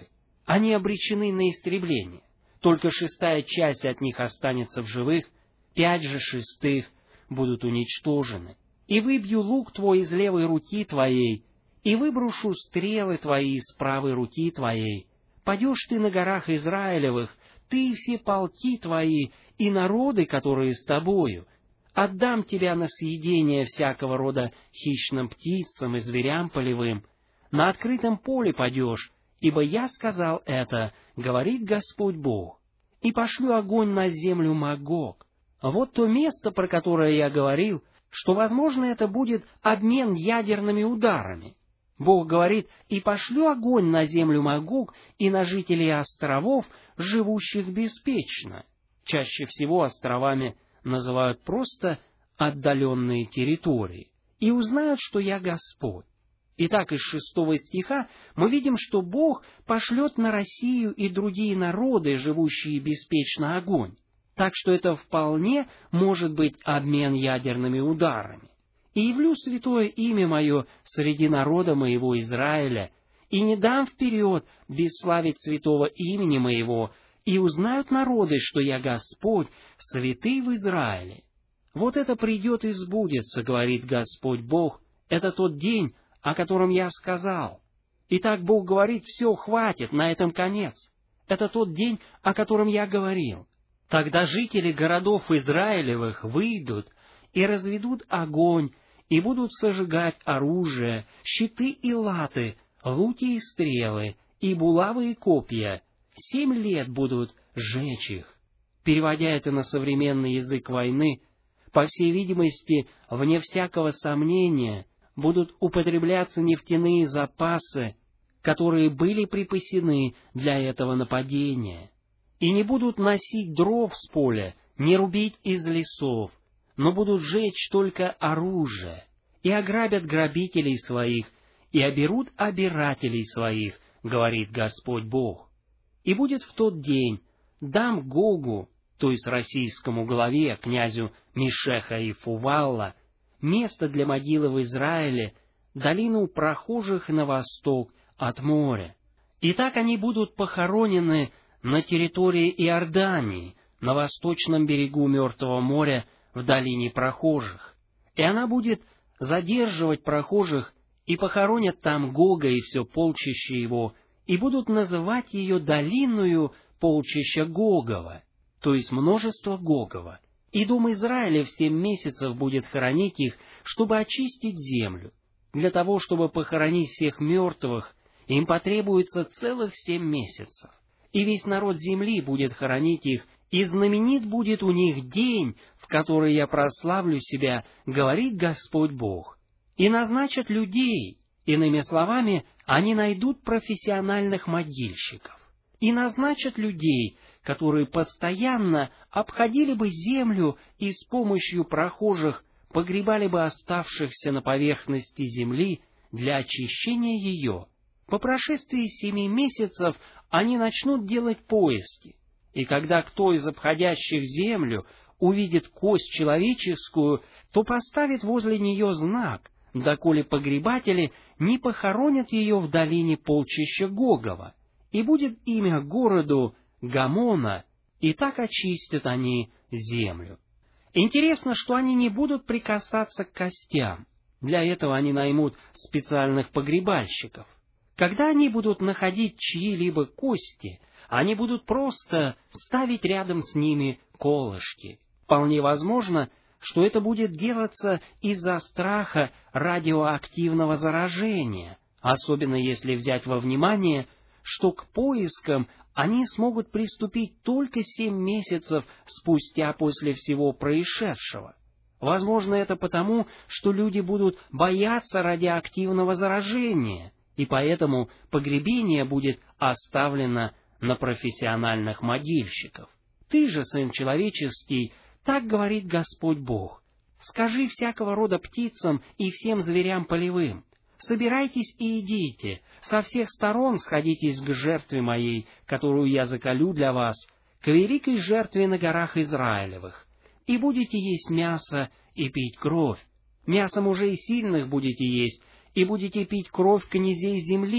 они обречены на истребление. Только шестая часть от них останется в живых, пять же шестых будут уничтожены. И выбью лук твой из левой руки твоей, и выброшу стрелы твои из правой руки твоей. Падешь ты на горах Израилевых, ты и все полки твои, и народы, которые с тобою. Отдам тебя на съедение всякого рода хищным птицам и зверям полевым. На открытом поле падешь, ибо я сказал это, говорит Господь Бог. И пошлю огонь на землю Магог. Вот то место, про которое я говорил, что, возможно, это будет обмен ядерными ударами. Бог говорит: «И пошлю огонь на землю Магог и на жителей островов, живущих беспечно». Чаще всего островами называют просто отдаленные территории. «И узнают, что я Господь». Итак, из шестого стиха мы видим, что Бог пошлет на Россию и другие народы, живущие беспечно, огонь. Так что это вполне может быть обмен ядерными ударами. «И явлю святое имя мое среди народа моего Израиля, и не дам вперед бесславить святого имени моего, и узнают народы, что я Господь, святый в Израиле». Вот это придет и сбудется, говорит Господь Бог, это тот день, о котором я сказал. Итак, Бог говорит: все, хватит, на этом конец. Это тот день, о котором я говорил. Тогда жители городов Израилевых выйдут и разведут огонь, и будут сожигать оружие, щиты и латы, луки и стрелы, и булавы и копья. Семь лет будут сжечь их. Переводя это на современный язык войны, по всей видимости, вне всякого сомнения, будут употребляться нефтяные запасы, которые были припасены для этого нападения. И не будут носить дров с поля, не рубить из лесов, но будут жечь только оружие, и ограбят грабителей своих, и оберут обирателей своих, говорит Господь Бог. И будет в тот день, дам Гогу, то есть российскому главе, князю Мешеха и Фувалла, место для могилы в Израиле, долину прохожих на восток от моря. И так они будут похоронены на территории Иордании, на восточном берегу Мертвого моря, в долине прохожих. И она будет задерживать прохожих, и похоронят там Гога и все полчище его, и будут называть ее долиною полчища Гогова, то есть множество Гогова. И дом Израиля в семь месяцев будет хоронить их, чтобы очистить землю. Для того, чтобы похоронить всех мертвых, им потребуется целых семь месяцев. И весь народ земли будет хоронить их, и знаменит будет у них день, в который я прославлю себя, говорит Господь Бог. И назначат людей, иными словами, они найдут профессиональных могильщиков. И назначат людей, которые постоянно обходили бы землю и с помощью прохожих погребали бы оставшихся на поверхности земли для очищения ее. По прошествии семи месяцев они начнут делать поиски, и когда кто из обходящих землю увидит кость человеческую, то поставит возле нее знак, доколе погребатели не похоронят ее в долине полчища Гогова, и будет имя городу Гамона, и так очистят они землю. Интересно, что они не будут прикасаться к костям. Для этого они наймут специальных погребальщиков. Когда они будут находить чьи-либо кости, они будут просто ставить рядом с ними колышки. Вполне возможно, что это будет делаться из-за страха радиоактивного заражения, особенно если взять во внимание, что к поискам они смогут приступить только семь месяцев спустя после всего происшедшего. Возможно, это потому, что люди будут бояться радиоактивного заражения, и поэтому погребение будет оставлено на профессиональных могильщиков. Ты же, сын человеческий, так говорит Господь Бог: скажи всякого рода птицам и всем зверям полевым: собирайтесь и идите, со всех сторон сходитесь к жертве моей, которую я заколю для вас, к великой жертве на горах Израилевых, и будете есть мясо и пить кровь. Мясо мужей сильных будете есть, и будете пить кровь князей земли,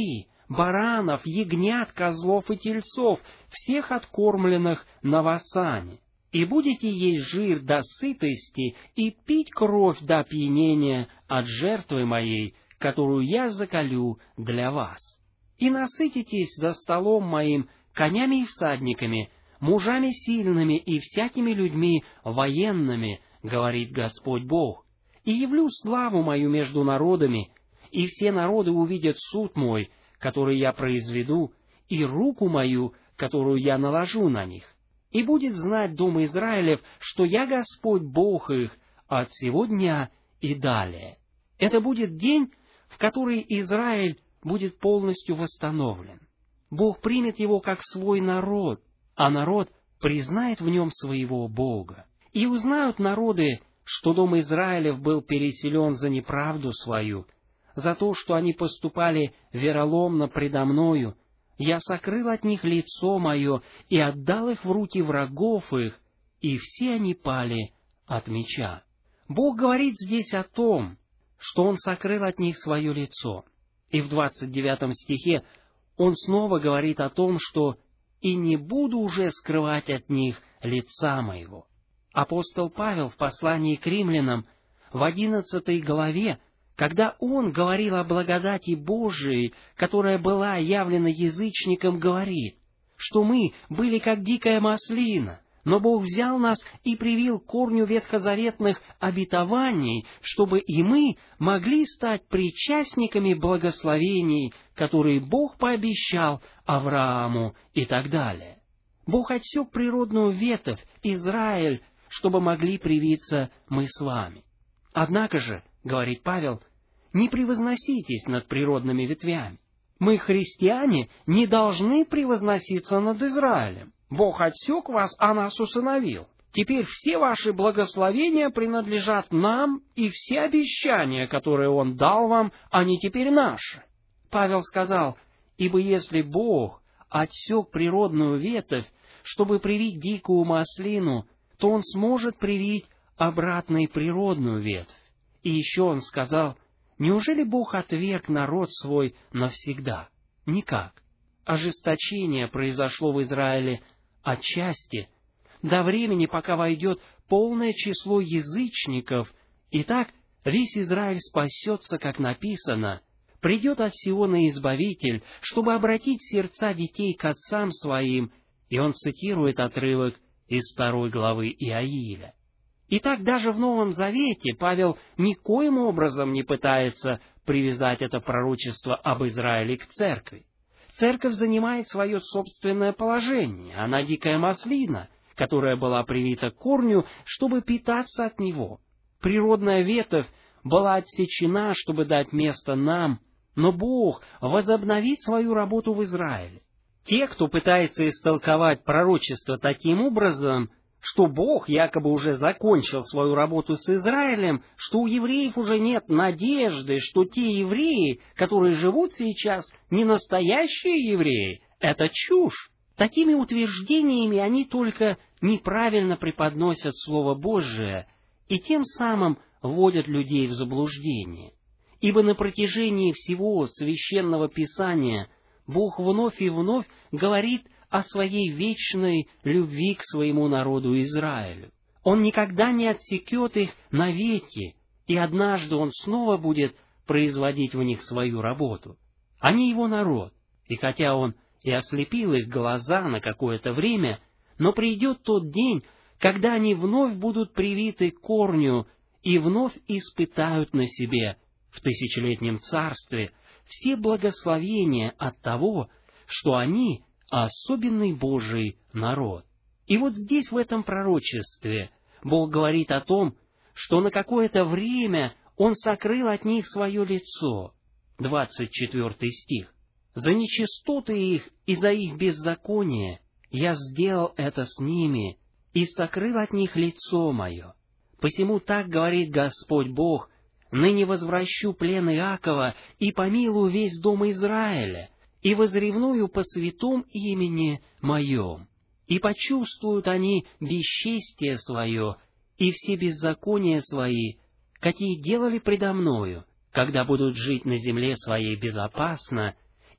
баранов, ягнят, козлов и тельцов, всех откормленных на васане. И будете есть жир до сытости и пить кровь до опьянения от жертвы моей, которую я заколю для вас. И насытитесь за столом моим конями и всадниками, мужами сильными и всякими людьми военными, говорит Господь Бог. И явлю славу мою между народами, и все народы увидят суд мой, который я произведу, и руку мою, которую я наложу на них. И будет знать дом Израилев, что я Господь Бог их от сего дня и далее. Это будет день, в который Израиль будет полностью восстановлен. Бог примет его как свой народ, а народ признает в нем своего Бога. И узнают народы, что дом Израилев был переселен за неправду свою, за то, что они поступали вероломно предо мною. Я сокрыл от них лицо мое и отдал их в руки врагов их, и все они пали от меча. Бог говорит здесь о том, что Он сокрыл от них свое лицо. И в двадцать девятом стихе Он снова говорит о том, что «и не буду уже скрывать от них лица моего». Апостол Павел в послании к римлянам в одиннадцатой главе, когда он говорил о благодати Божией, которая была явлена язычникам, говорит, что мы были как дикая маслина, но Бог взял нас и привил к корню ветхозаветных обетований, чтобы и мы могли стать причастниками благословений, которые Бог пообещал Аврааму и так далее. Бог отсек природную ветвь, Израиль, чтобы могли привиться мы с вами. Однако же, говорит Павел, не превозноситесь над природными ветвями. Мы, христиане, не должны превозноситься над Израилем. Бог отсек вас, а нас усыновил. Теперь все ваши благословения принадлежат нам, и все обещания, которые Он дал вам, они теперь наши. Павел сказал, ибо если Бог отсек природную ветвь, чтобы привить дикую маслину, то Он сможет привить обратно и природную ветвь. И еще он сказал, неужели Бог отверг народ свой навсегда? Никак. Ожесточение произошло в Израиле отчасти, до времени, пока войдет полное число язычников, и так весь Израиль спасется, как написано, придет от Сиона Избавитель, чтобы обратить сердца детей к отцам своим, и он цитирует отрывок из второй главы Иаиля. Итак, даже в Новом Завете Павел никоим образом не пытается привязать это пророчество об Израиле к церкви. Церковь занимает свое собственное положение, она дикая маслина, которая была привита к корню, чтобы питаться от него. Природная ветвь была отсечена, чтобы дать место нам, но Бог возобновит свою работу в Израиле. Те, кто пытается истолковать пророчество таким образом, что Бог якобы уже закончил свою работу с Израилем, что у евреев уже нет надежды, что те евреи, которые живут сейчас, не настоящие евреи, это чушь. Такими утверждениями они только неправильно преподносят Слово Божие и тем самым вводят людей в заблуждение. Ибо на протяжении всего Священного Писания Бог вновь и вновь говорит о своей вечной любви к своему народу Израилю. Он никогда не отсекет их навеки, и однажды Он снова будет производить в них свою работу. Они Его народ, и хотя Он и ослепил их глаза на какое-то время, но придет тот день, когда они вновь будут привиты к корню и вновь испытают на себе в тысячелетнем царстве все благословения от того, что они особенный Божий народ. И вот здесь, в этом пророчестве, Бог говорит о том, что на какое-то время Он сокрыл от них свое лицо. двадцать четвёртый стих. «За нечистоты их и за их беззаконие я сделал это с ними и сокрыл от них лицо мое. Посему так говорит Господь Бог, ныне возвращу плен Иакова и помилую весь дом Израиля, и возревную по святом имени моем. И почувствуют они бесчестие свое и все беззакония свои, какие делали предо мною, когда будут жить на земле своей безопасно,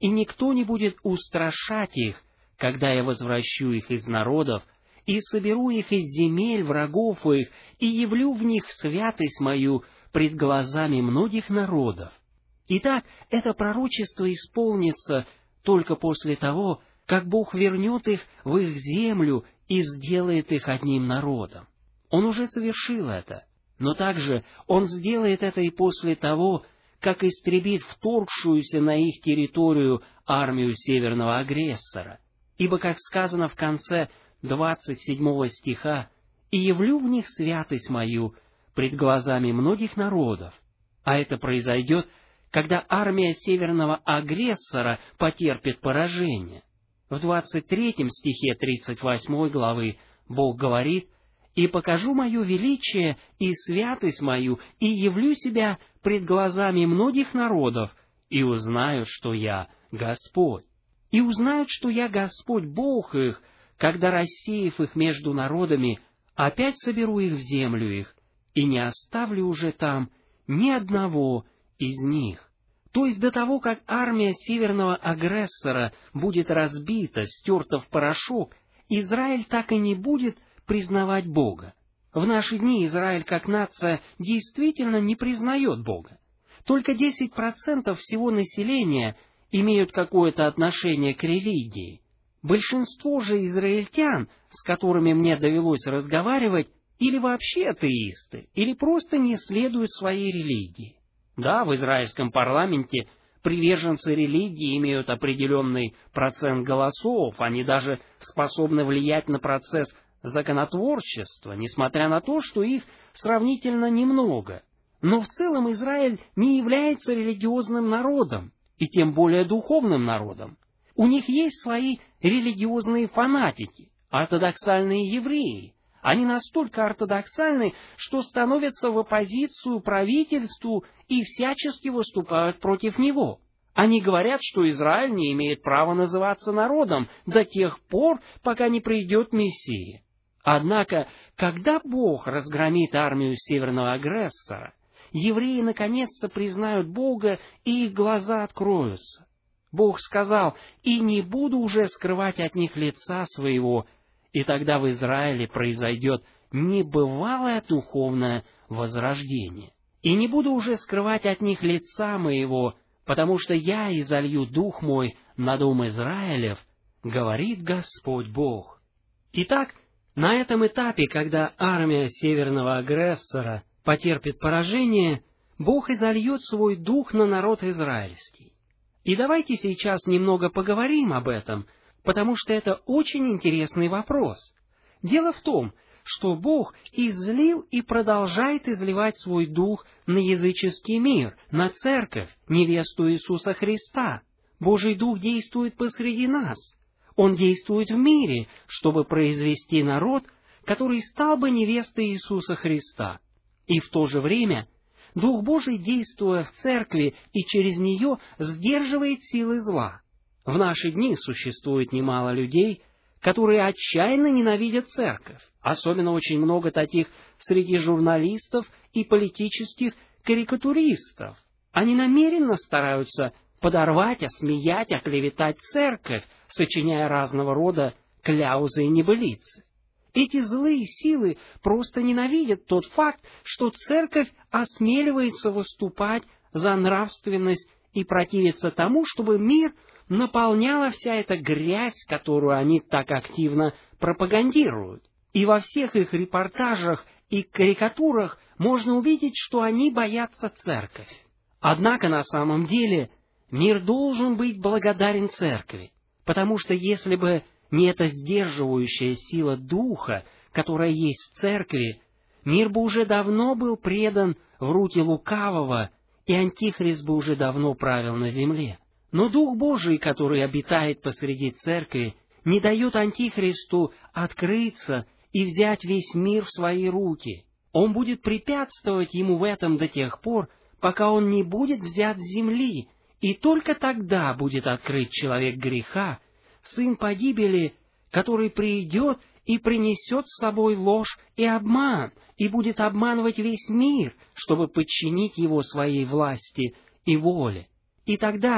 и никто не будет устрашать их, когда я возвращу их из народов, и соберу их из земель врагов их, и явлю в них святость мою пред глазами многих народов». Итак, это пророчество исполнится только после того, как Бог вернет их в их землю и сделает их одним народом. Он уже совершил это, но также Он сделает это и после того, как истребит вторгшуюся на их территорию армию северного агрессора. Ибо, как сказано в конце двадцать седьмого стиха, «И явлю в них святость мою пред глазами многих народов». А это произойдет, когда армия северного агрессора потерпит поражение. В двадцать третьем стихе тридцать восьмой главы Бог говорит: «И покажу мое величие и святость мою, и явлю себя пред глазами многих народов, и узнают, что я Господь. И узнают, что я Господь Бог их, когда, рассеяв их между народами, опять соберу их в землю их, и не оставлю уже там ни одного из них». То есть до того, как армия северного агрессора будет разбита, стерта в порошок, Израиль так и не будет признавать Бога. В наши дни Израиль как нация действительно не признает Бога. Только десять процентов всего населения имеют какое-то отношение к религии. Большинство же израильтян, с которыми мне довелось разговаривать, или вообще атеисты, или просто не следуют своей религии. Да, в израильском парламенте приверженцы религии имеют определенный процент голосов, они даже способны влиять на процесс законотворчества, несмотря на то, что их сравнительно немного. Но в целом Израиль не является религиозным народом, и тем более духовным народом. У них есть свои религиозные фанатики, ортодоксальные евреи. Они настолько ортодоксальны, что становятся в оппозицию правительству и всячески выступают против него. Они говорят, что Израиль не имеет права называться народом до тех пор, пока не придет Мессия. Однако, когда Бог разгромит армию северного агрессора, евреи наконец-то признают Бога, и их глаза откроются. Бог сказал: «И не буду уже скрывать от них лица своего», и тогда в Израиле произойдет небывалое духовное возрождение. «И не буду уже скрывать от них лица моего, потому что я изолью дух мой на дом Израилев, говорит Господь Бог». Итак, на этом этапе, когда армия северного агрессора потерпит поражение, Бог изольет свой дух на народ израильский. И давайте сейчас немного поговорим об этом, потому что это очень интересный вопрос. Дело в том, что Бог излил и продолжает изливать свой дух на языческий мир, на церковь, невесту Иисуса Христа. Божий дух действует посреди нас. Он действует в мире, чтобы произвести народ, который стал бы невестой Иисуса Христа. И в то же время Дух Божий, действуя в церкви и через нее, сдерживает силы зла. В наши дни существует немало людей, которые отчаянно ненавидят церковь. Особенно очень много таких среди журналистов и политических карикатуристов. Они намеренно стараются подорвать, осмеять, оклеветать церковь, сочиняя разного рода кляузы и небылицы. Эти злые силы просто ненавидят тот факт, что церковь осмеливается выступать за нравственность и противится тому, чтобы мир наполняла вся эта грязь, которую они так активно пропагандируют. И во всех их репортажах и карикатурах можно увидеть, что они боятся церковь. Однако на самом деле мир должен быть благодарен церкви, потому что если бы не эта сдерживающая сила духа, которая есть в церкви, мир бы уже давно был предан в руки лукавого, и антихрист бы уже давно правил на земле. Но Дух Божий, который обитает посреди церкви, не дает антихристу открыться и взять весь мир в свои руки. Он будет препятствовать ему в этом до тех пор, пока он не будет взят с земли, и только тогда будет открыт человек греха, сын погибели, который придет и принесет с собой ложь и обман, и будет обманывать весь мир, чтобы подчинить его своей власти и воле. И тогда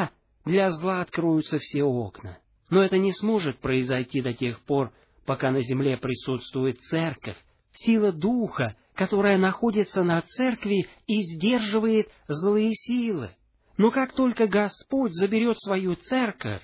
для зла откроются все окна. Но это не сможет произойти до тех пор, пока на земле присутствует церковь, сила Духа, которая находится на церкви и сдерживает злые силы. Но как только Господь заберет свою церковь,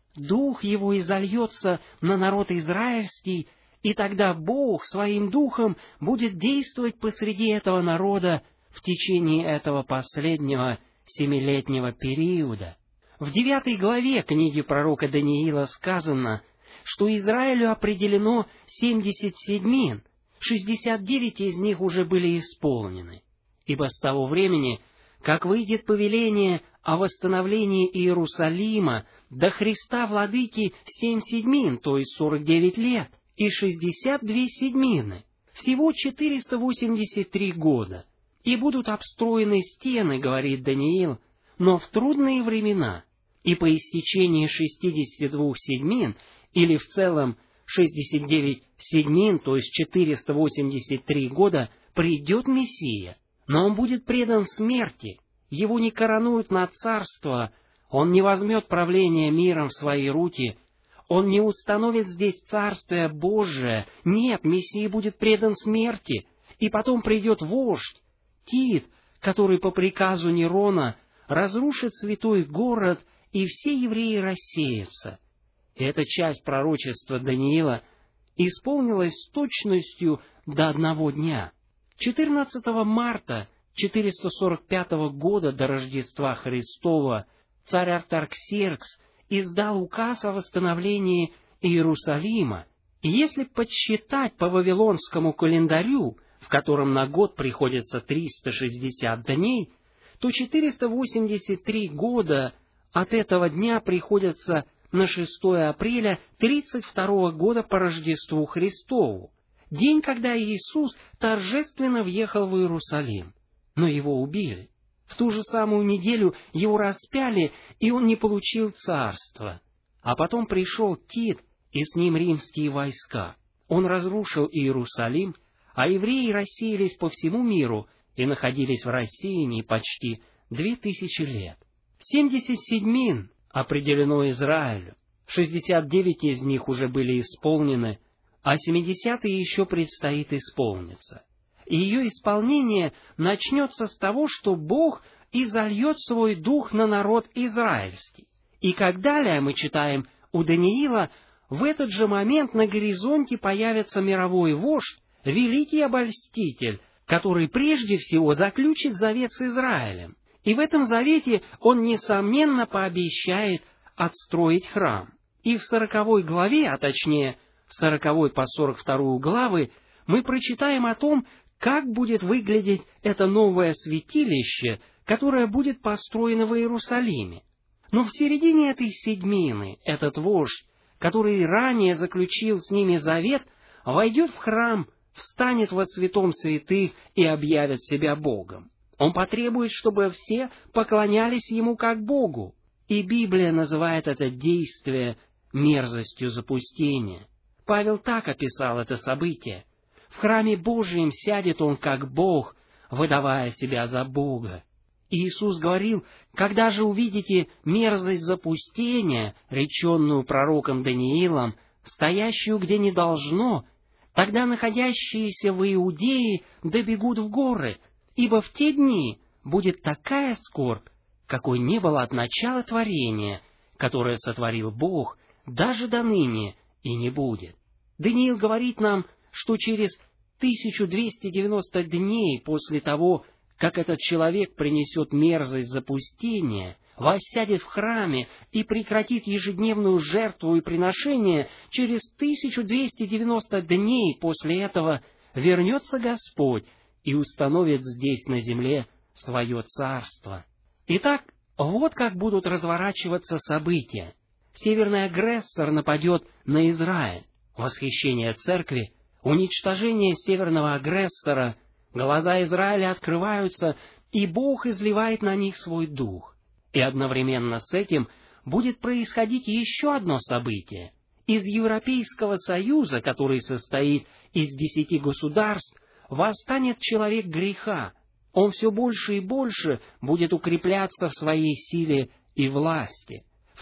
Дух Его изольется на народ израильский, и тогда Бог своим Духом будет действовать посреди этого народа в течение этого последнего семилетнего периода. В девятой главе книги пророка Даниила сказано, что Израилю определено семьдесят седьмин, шестьдесят девять из них уже были исполнены. Ибо с того времени, как выйдет повеление о восстановлении Иерусалима, до Христа Владыки семь седьмин, то есть сорок девять лет, и шестьдесят две седьмины, всего четыреста восемьдесят три года, и будут обстроены стены, говорит Даниил, но в трудные времена, и по истечении шестидесяти двух седьмин, или в целом шестьдесят девять седьмин, то есть четыреста восемьдесят три года, придет Мессия, но он будет предан смерти, его не коронуют на царство, он не возьмет правление миром в свои руки, он не установит здесь Царствие Божие, нет, Мессия будет предан смерти, и потом придет вождь, Тит, который по приказу Нерона разрушит святой город, и все евреи рассеются. Эта часть пророчества Даниила исполнилась с точностью до одного дня. четырнадцатого марта четыреста сорок пятого года до Рождества Христова царь Артаксеркс издал указ о восстановлении Иерусалима, и если подсчитать по вавилонскому календарю, в котором на год приходится триста шестьдесят дней, то четыреста восемьдесят три года от этого дня приходятся на шестое апреля тридцать второго года по Рождеству Христову, день, когда Иисус торжественно въехал в Иерусалим, но его убили. В ту же самую неделю его распяли, и он не получил царства. А потом пришел Тит, и с ним римские войска. Он разрушил Иерусалим, а евреи рассеялись по всему миру и находились в рассеянии почти две тысячи лет. Семьдесят седьмин определено Израилю, шестьдесят девять из них уже были исполнены, а семидесятые еще предстоит исполниться. И ее исполнение начнется с того, что Бог изольет свой дух на народ израильский. И как далее мы читаем у Даниила, в этот же момент на горизонте появится мировой вождь, великий обольститель, который прежде всего заключит завет с Израилем. И в этом завете он, несомненно, пообещает отстроить храм. И в сороковой главе, а точнее в сороковой по сорок вторую главы, мы прочитаем о том, как будет выглядеть это новое святилище, которое будет построено в Иерусалиме. Но в середине этой седьмины этот вождь, который ранее заключил с ними завет, войдет в храм, встанет во святом святых и объявит себя Богом. Он потребует, чтобы все поклонялись ему как Богу. И Библия называет это действие мерзостью запустения. Павел так описал это событие. В храме Божьем сядет он как Бог, выдавая себя за Бога. И Иисус говорил, когда же увидите мерзость запустения, реченную пророком Даниилом, стоящую где не должно, тогда находящиеся в Иудее добегут в горы, ибо в те дни будет такая скорбь, какой не было от начала творения, которое сотворил Бог, даже до ныне и не будет. Даниил говорит нам, что через тысячу двести девяносто дней после того, как этот человек принесет мерзость запустения, воссядет в храме и прекратит ежедневную жертву и приношение, через тысячу двести девяносто дней после этого вернется Господь и установит здесь на земле свое царство. Итак, вот как будут разворачиваться события. Северный агрессор нападет на Израиль. Восхищение церкви, уничтожение северного агрессора, глаза Израиля открываются, и Бог изливает на них свой дух. И одновременно с этим будет происходить еще одно событие. Из Европейского Союза, который состоит из десяти государств, восстанет человек греха. Он все больше и больше будет укрепляться в своей силе и власти.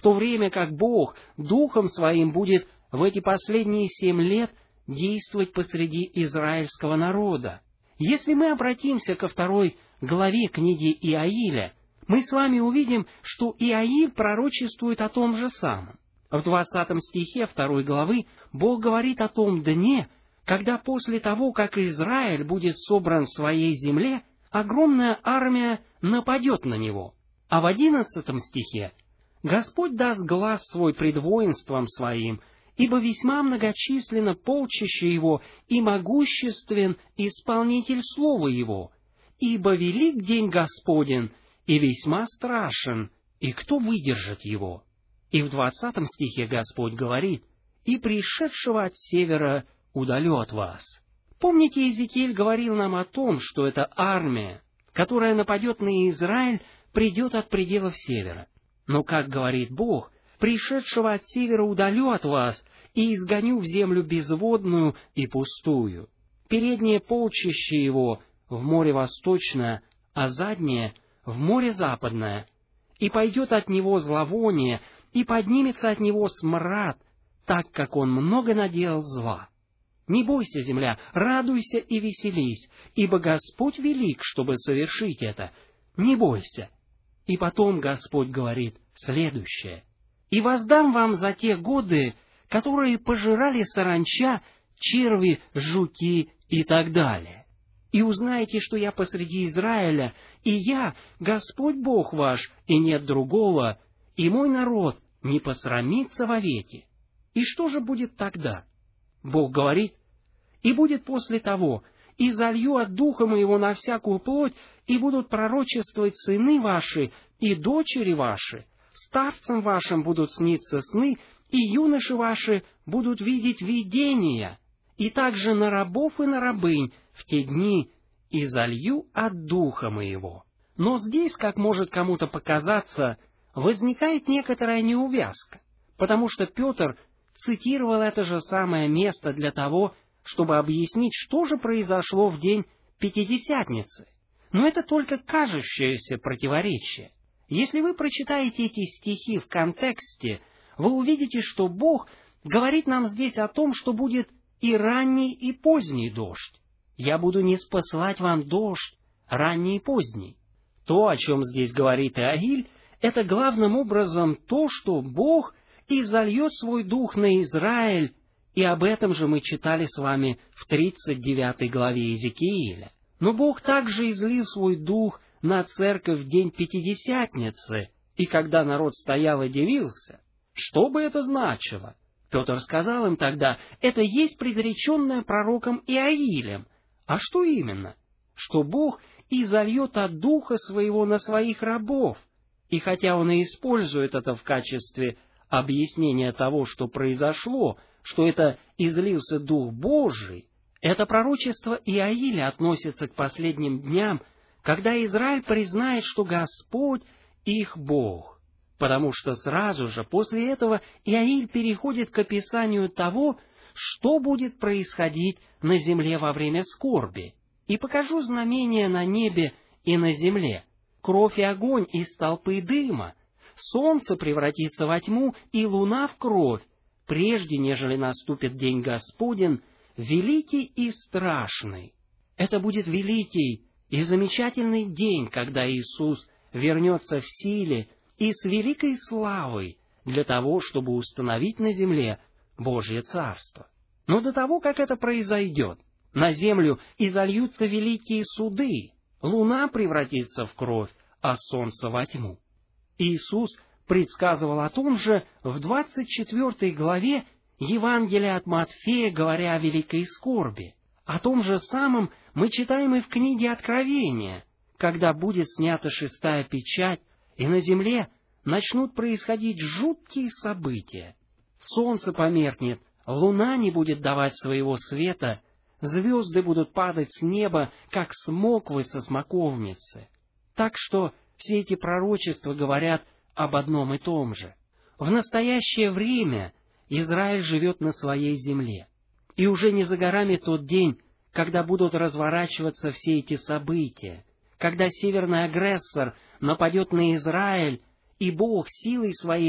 в то время как Бог Духом Своим будет в эти последние семь лет действовать посреди израильского народа. Если мы обратимся ко второй главе книги Иаиля, мы с вами увидим, что Иаиль пророчествует о том же самом. В двадцатом стихе второй главы Бог говорит о том дне, когда после того, как Израиль будет собран в своей земле, огромная армия нападет на него. А в одиннадцатом стихе Господь даст глас свой пред воинством своим, ибо весьма многочисленно полчище его и могуществен исполнитель слова его, ибо велик день Господен и весьма страшен, и кто выдержит его? И в двадцатом стихе Господь говорит: «И пришедшего от севера удалю от вас». Помните, Иезекииль говорил нам о том, что эта армия, которая нападет на Израиль, придет от пределов севера. Но, как говорит Бог, «Пришедшего от севера удалю от вас и изгоню в землю безводную и пустую. Переднее полчище его в море восточное, а заднее в море западное. И пойдет от него зловоние, и поднимется от него смрад, так как он много наделал зла. Не бойся, земля, радуйся и веселись, ибо Господь велик, чтобы совершить это. Не бойся». И потом Господь говорит следующее: «И воздам вам за те годы, которые пожирали саранча, черви, жуки и так далее. И узнаете, что я посреди Израиля, и я, Господь Бог ваш, и нет другого, и мой народ не посрамится вовеки». И что же будет тогда? Бог говорит: «И будет после того, и залью от Духа Моего на всякую плоть, и будут пророчествовать сыны ваши и дочери ваши, старцам вашим будут сниться сны, и юноши ваши будут видеть видения, и также на рабов и на рабынь в те дни, и залью от Духа Моего». Но здесь, как может кому-то показаться, возникает некоторая неувязка, потому что Петр цитировал это же самое место для того, чтобы объяснить, что же произошло в день Пятидесятницы. Но это только кажущееся противоречие. Если вы прочитаете эти стихи в контексте, вы увидите, что Бог говорит нам здесь о том, что будет и ранний, и поздний дождь. «Я буду не спосылать вам дождь, ранний и поздний». То, о чем здесь говорит Иаиль, это главным образом то, что Бог изольет свой дух на Израиль, и об этом же мы читали с вами в тридцать девятой главе Иезекииля. Но Бог также излил свой дух на церковь в день Пятидесятницы, и когда народ стоял и дивился, что бы это значило? Петр сказал им тогда: это есть предреченное пророком Иаилем. А что именно? Что Бог изольет от Духа Своего на Своих рабов. И хотя Он и использует это в качестве объяснения того, что произошло, что это излился Дух Божий, это пророчество Иаиля относится к последним дням, когда Израиль признает, что Господь их Бог. Потому что сразу же после этого Иаиль переходит к описанию того, что будет происходить на земле во время скорби. «И покажу знамения на небе и на земле, кровь и огонь из толпы дыма, солнце превратится во тьму и луна в кровь, прежде нежели наступит день Господень, великий и страшный». Это будет великий и замечательный день, когда Иисус вернется в силе и с великой славой для того, чтобы установить на земле Божье Царство. Но до того, как это произойдет, на землю изольются великие суды, луна превратится в кровь, а солнце во тьму. Иисус предсказывал о том же в двадцать четвёртой главе Евангелия от Матфея, говоря о великой скорби. О том же самом мы читаем и в книге Откровения, когда будет снята шестая печать, и на земле начнут происходить жуткие события. Солнце померкнет, луна не будет давать своего света, звезды будут падать с неба, как смоквы со смоковницы. Так что все эти пророчества говорят об одном и том же. В настоящее время Израиль живет на своей земле. И уже не за горами тот день, когда будут разворачиваться все эти события, когда северный агрессор нападет на Израиль, и Бог силой своей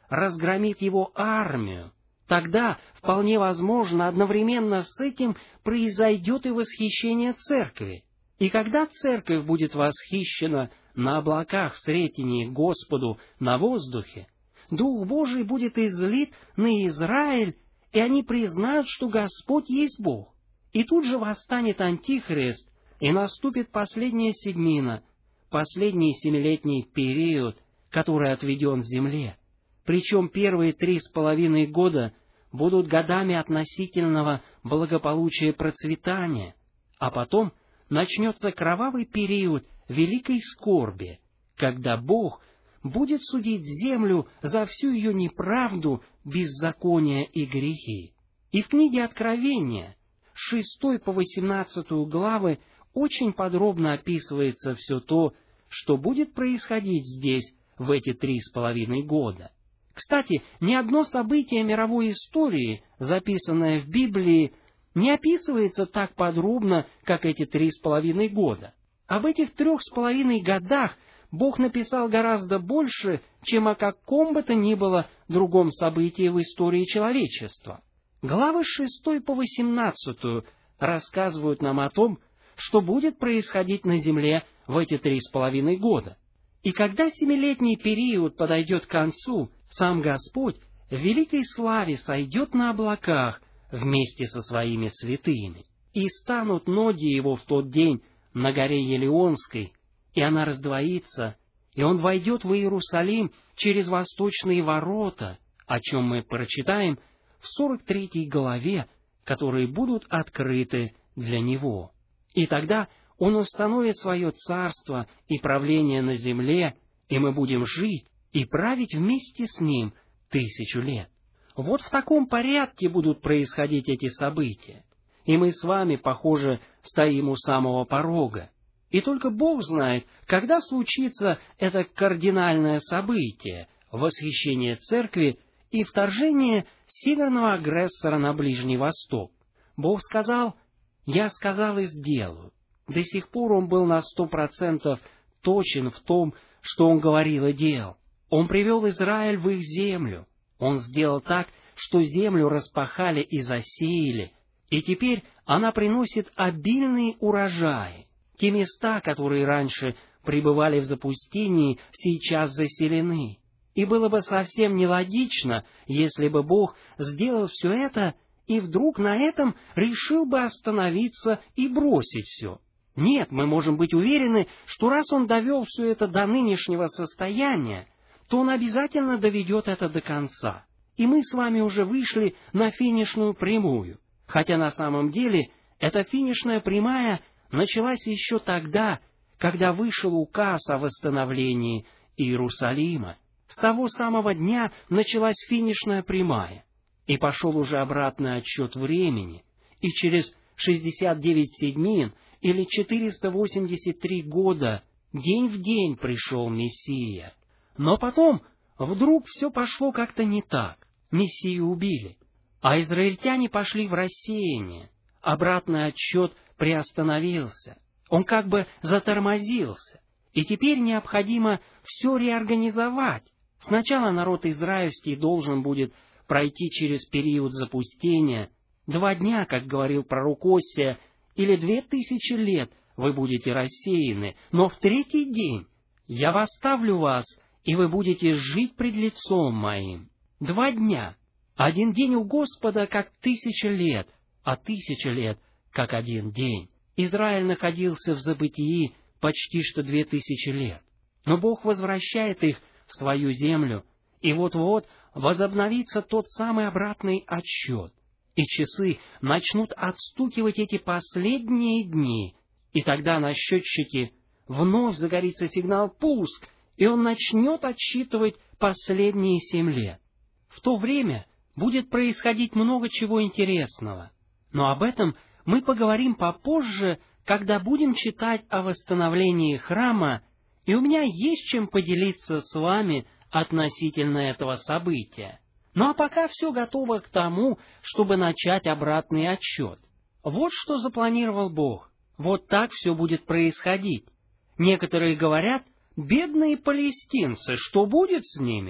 разгромит его армию, тогда, вполне возможно, одновременно с этим произойдет и восхищение церкви. И когда церковь будет восхищена на облаках в сретении Господу на воздухе, Дух Божий будет излит на Израиль, и они признают, что Господь есть Бог. И тут же восстанет Антихрист, и наступит последняя седьмина, последний семилетний период, который отведен земле. Причем первые три с половиной года будут годами относительного благополучия и процветания, а потом начнется кровавый период великой скорби, когда Бог будет судить землю за всю ее неправду, беззаконие и грехи. И в книге Откровения, с шестой по восемнадцатую главы, очень подробно описывается все то, что будет происходить здесь в эти три с половиной года. Кстати, ни одно событие мировой истории, записанное в Библии, не описывается так подробно, как эти три с половиной года. Об этих трех с половиной годах Бог написал гораздо больше, чем о каком бы то ни было другом событии в истории человечества. Главы с шестой по восемнадцатую рассказывают нам о том, что будет происходить на земле в эти три с половиной года. И когда семилетний период подойдет к концу, сам Господь в великой славе сойдет на облаках вместе со своими святыми. И станут ноги его в тот день на горе Елеонской, и она раздвоится, и он войдет в Иерусалим через восточные ворота, о чем мы прочитаем в сорок третьей главе, которые будут открыты для него. И тогда он установит свое царство и правление на земле, и мы будем жить и править вместе с ним тысячу лет. Вот в таком порядке будут происходить эти события. И мы с вами, похоже, стоим у самого порога. И только Бог знает, когда случится это кардинальное событие, восхищение церкви и вторжение северного агрессора на Ближний Восток. Бог сказал: «Я сказал и сделаю». До сих пор он был на сто процентов точен в том, что он говорил и делал. Он привел Израиль в их землю. Он сделал так, что землю распахали и засеяли, и теперь она приносит обильные урожаи. Те места, которые раньше пребывали в запустении, сейчас заселены. И было бы совсем нелогично, если бы Бог сделал все это и вдруг на этом решил бы остановиться и бросить все. Нет, мы можем быть уверены, что раз Он довел все это до нынешнего состояния, то Он обязательно доведет это до конца. И мы с вами уже вышли на финишную прямую, хотя на самом деле эта финишная прямая началась еще тогда, когда вышел указ о восстановлении Иерусалима. С того самого дня началась финишная прямая, и пошел уже обратный отсчет времени, и через шестьдесят девять седьмин или четыреста восемьдесят три года день в день пришел Мессия. Но потом вдруг все пошло как-то не так. Мессию убили, а израильтяне пошли в рассеяние. Обратный отсчет приостановился, он как бы затормозился, и теперь необходимо все реорганизовать. Сначала народ израильский должен будет пройти через период запустения, два дня, как говорил пророк Осия, или две тысячи лет вы будете рассеяны, но в третий день я восставлю вас, и вы будете жить пред лицом моим. Два дня. Один день у Господа, как тысяча лет, а тысяча лет, как один день. Израиль находился в забытии почти что две тысячи лет. Но Бог возвращает их в свою землю, и вот-вот возобновится тот самый обратный отсчет, и часы начнут отстукивать эти последние дни, и тогда на счетчике вновь загорится сигнал «Пуск», и он начнет отсчитывать последние семь лет. В то время будет происходить много чего интересного, но об этом мы поговорим попозже, когда будем читать о восстановлении храма, и у меня есть чем поделиться с вами относительно этого события. Ну а пока все готово к тому, чтобы начать обратный отсчет. Вот что запланировал Бог. Вот так все будет происходить. Некоторые говорят: бедные палестинцы, что будет с ними?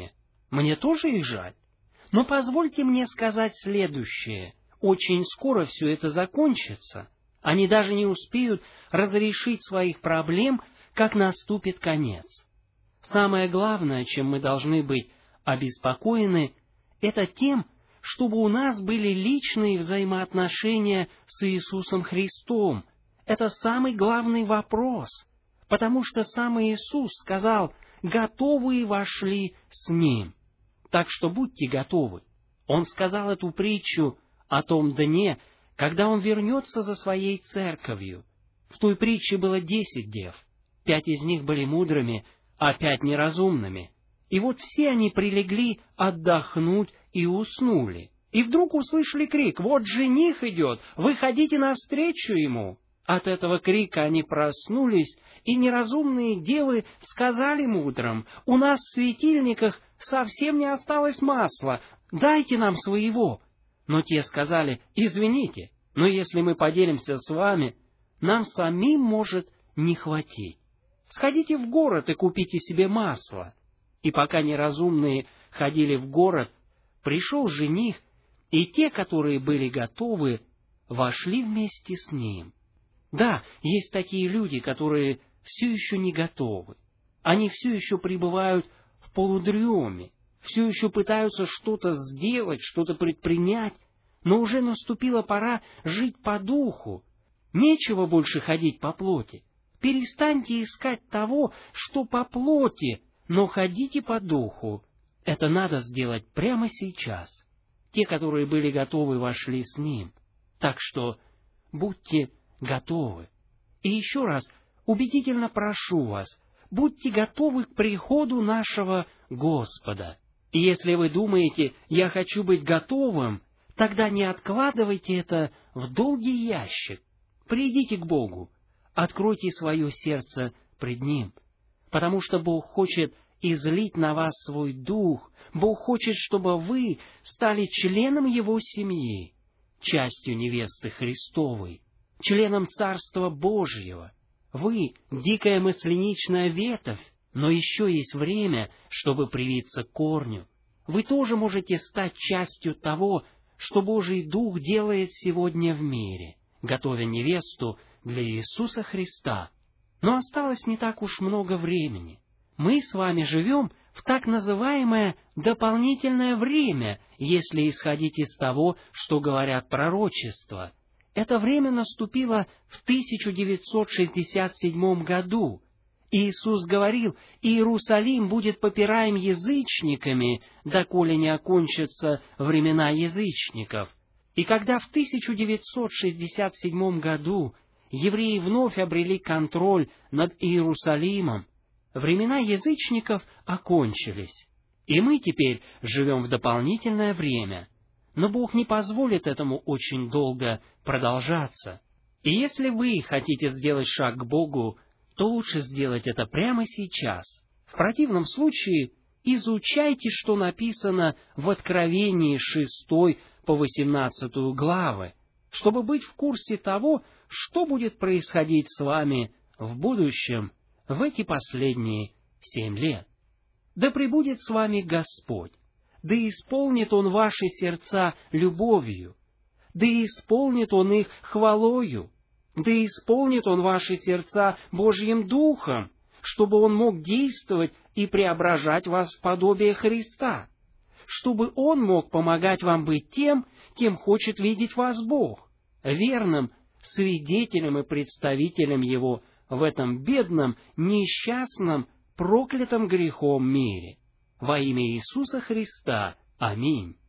Мне тоже их жаль. Но позвольте мне сказать следующее. Очень скоро все это закончится. Они даже не успеют разрешить своих проблем, как наступит конец. Самое главное, чем мы должны быть обеспокоены, это тем, чтобы у нас были личные взаимоотношения с Иисусом Христом. Это самый главный вопрос, потому что сам Иисус сказал: «Готовые вошли с Ним». Так что будьте готовы. Он сказал эту притчу о том дне, когда Он вернется за Своей церковью. В той притче было десять дев. Пять из них были мудрыми, а пять неразумными. И вот все они прилегли отдохнуть и уснули. И вдруг услышали крик: «Вот жених идет! Выходите навстречу ему!» От этого крика они проснулись, и неразумные девы сказали мудрым: «У нас в светильниках совсем не осталось масла, дайте нам своего». Но те сказали: «Извините, но если мы поделимся с вами, нам самим может не хватить. Сходите в город и купите себе масло». И пока неразумные ходили в город, пришел жених, и те, которые были готовы, вошли вместе с ним. Да, есть такие люди, которые все еще не готовы. Они все еще пребывают в полудреме, все еще пытаются что-то сделать, что-то предпринять, но уже наступила пора жить по духу. Нечего больше ходить по плоти. Перестаньте искать того, что по плоти, но ходите по духу. Это надо сделать прямо сейчас. Те, которые были готовы, вошли с Ним. Так что будьте готовы. И еще раз убедительно прошу вас, будьте готовы к приходу нашего Господа. И если вы думаете: «Я хочу быть готовым», тогда не откладывайте это в долгий ящик. Придите к Богу, откройте свое сердце пред Ним, потому что Бог хочет излить на вас свой дух. Бог хочет, чтобы вы стали членом Его семьи, частью невесты Христовой, членом Царства Божьего. Вы — дикая масляничная ветвь, но еще есть время, чтобы привиться к корню. Вы тоже можете стать частью того, что Божий Дух делает сегодня в мире, готовя невесту для Иисуса Христа. Но осталось не так уж много времени. Мы с вами живем в так называемое дополнительное время, если исходить из того, что говорят пророчества. Это время наступило в тысяча девятьсот шестьдесят седьмом году. Иисус говорил: «Иерусалим будет попираем язычниками, доколе не окончатся времена язычников». И когда в тысяча девятьсот шестьдесят седьмом году евреи вновь обрели контроль над Иерусалимом, времена язычников окончились. И мы теперь живем в дополнительное время. Но Бог не позволит этому очень долго продолжаться. И если вы хотите сделать шаг к Богу, то лучше сделать это прямо сейчас. В противном случае изучайте, что написано в Откровении шестой по восемнадцатую главы, чтобы быть в курсе того, что будет происходить с вами в будущем в эти последние семь лет. Да пребудет с вами Господь, да исполнит Он ваши сердца любовью, да исполнит Он их хвалою, да исполнит Он ваши сердца Божьим Духом, чтобы Он мог действовать и преображать вас в подобие Христа, чтобы Он мог помогать вам быть тем, кем хочет видеть вас Бог, верным свидетелем и представителем Его в этом бедном, несчастном, проклятом грехом мире. Во имя Иисуса Христа. Аминь.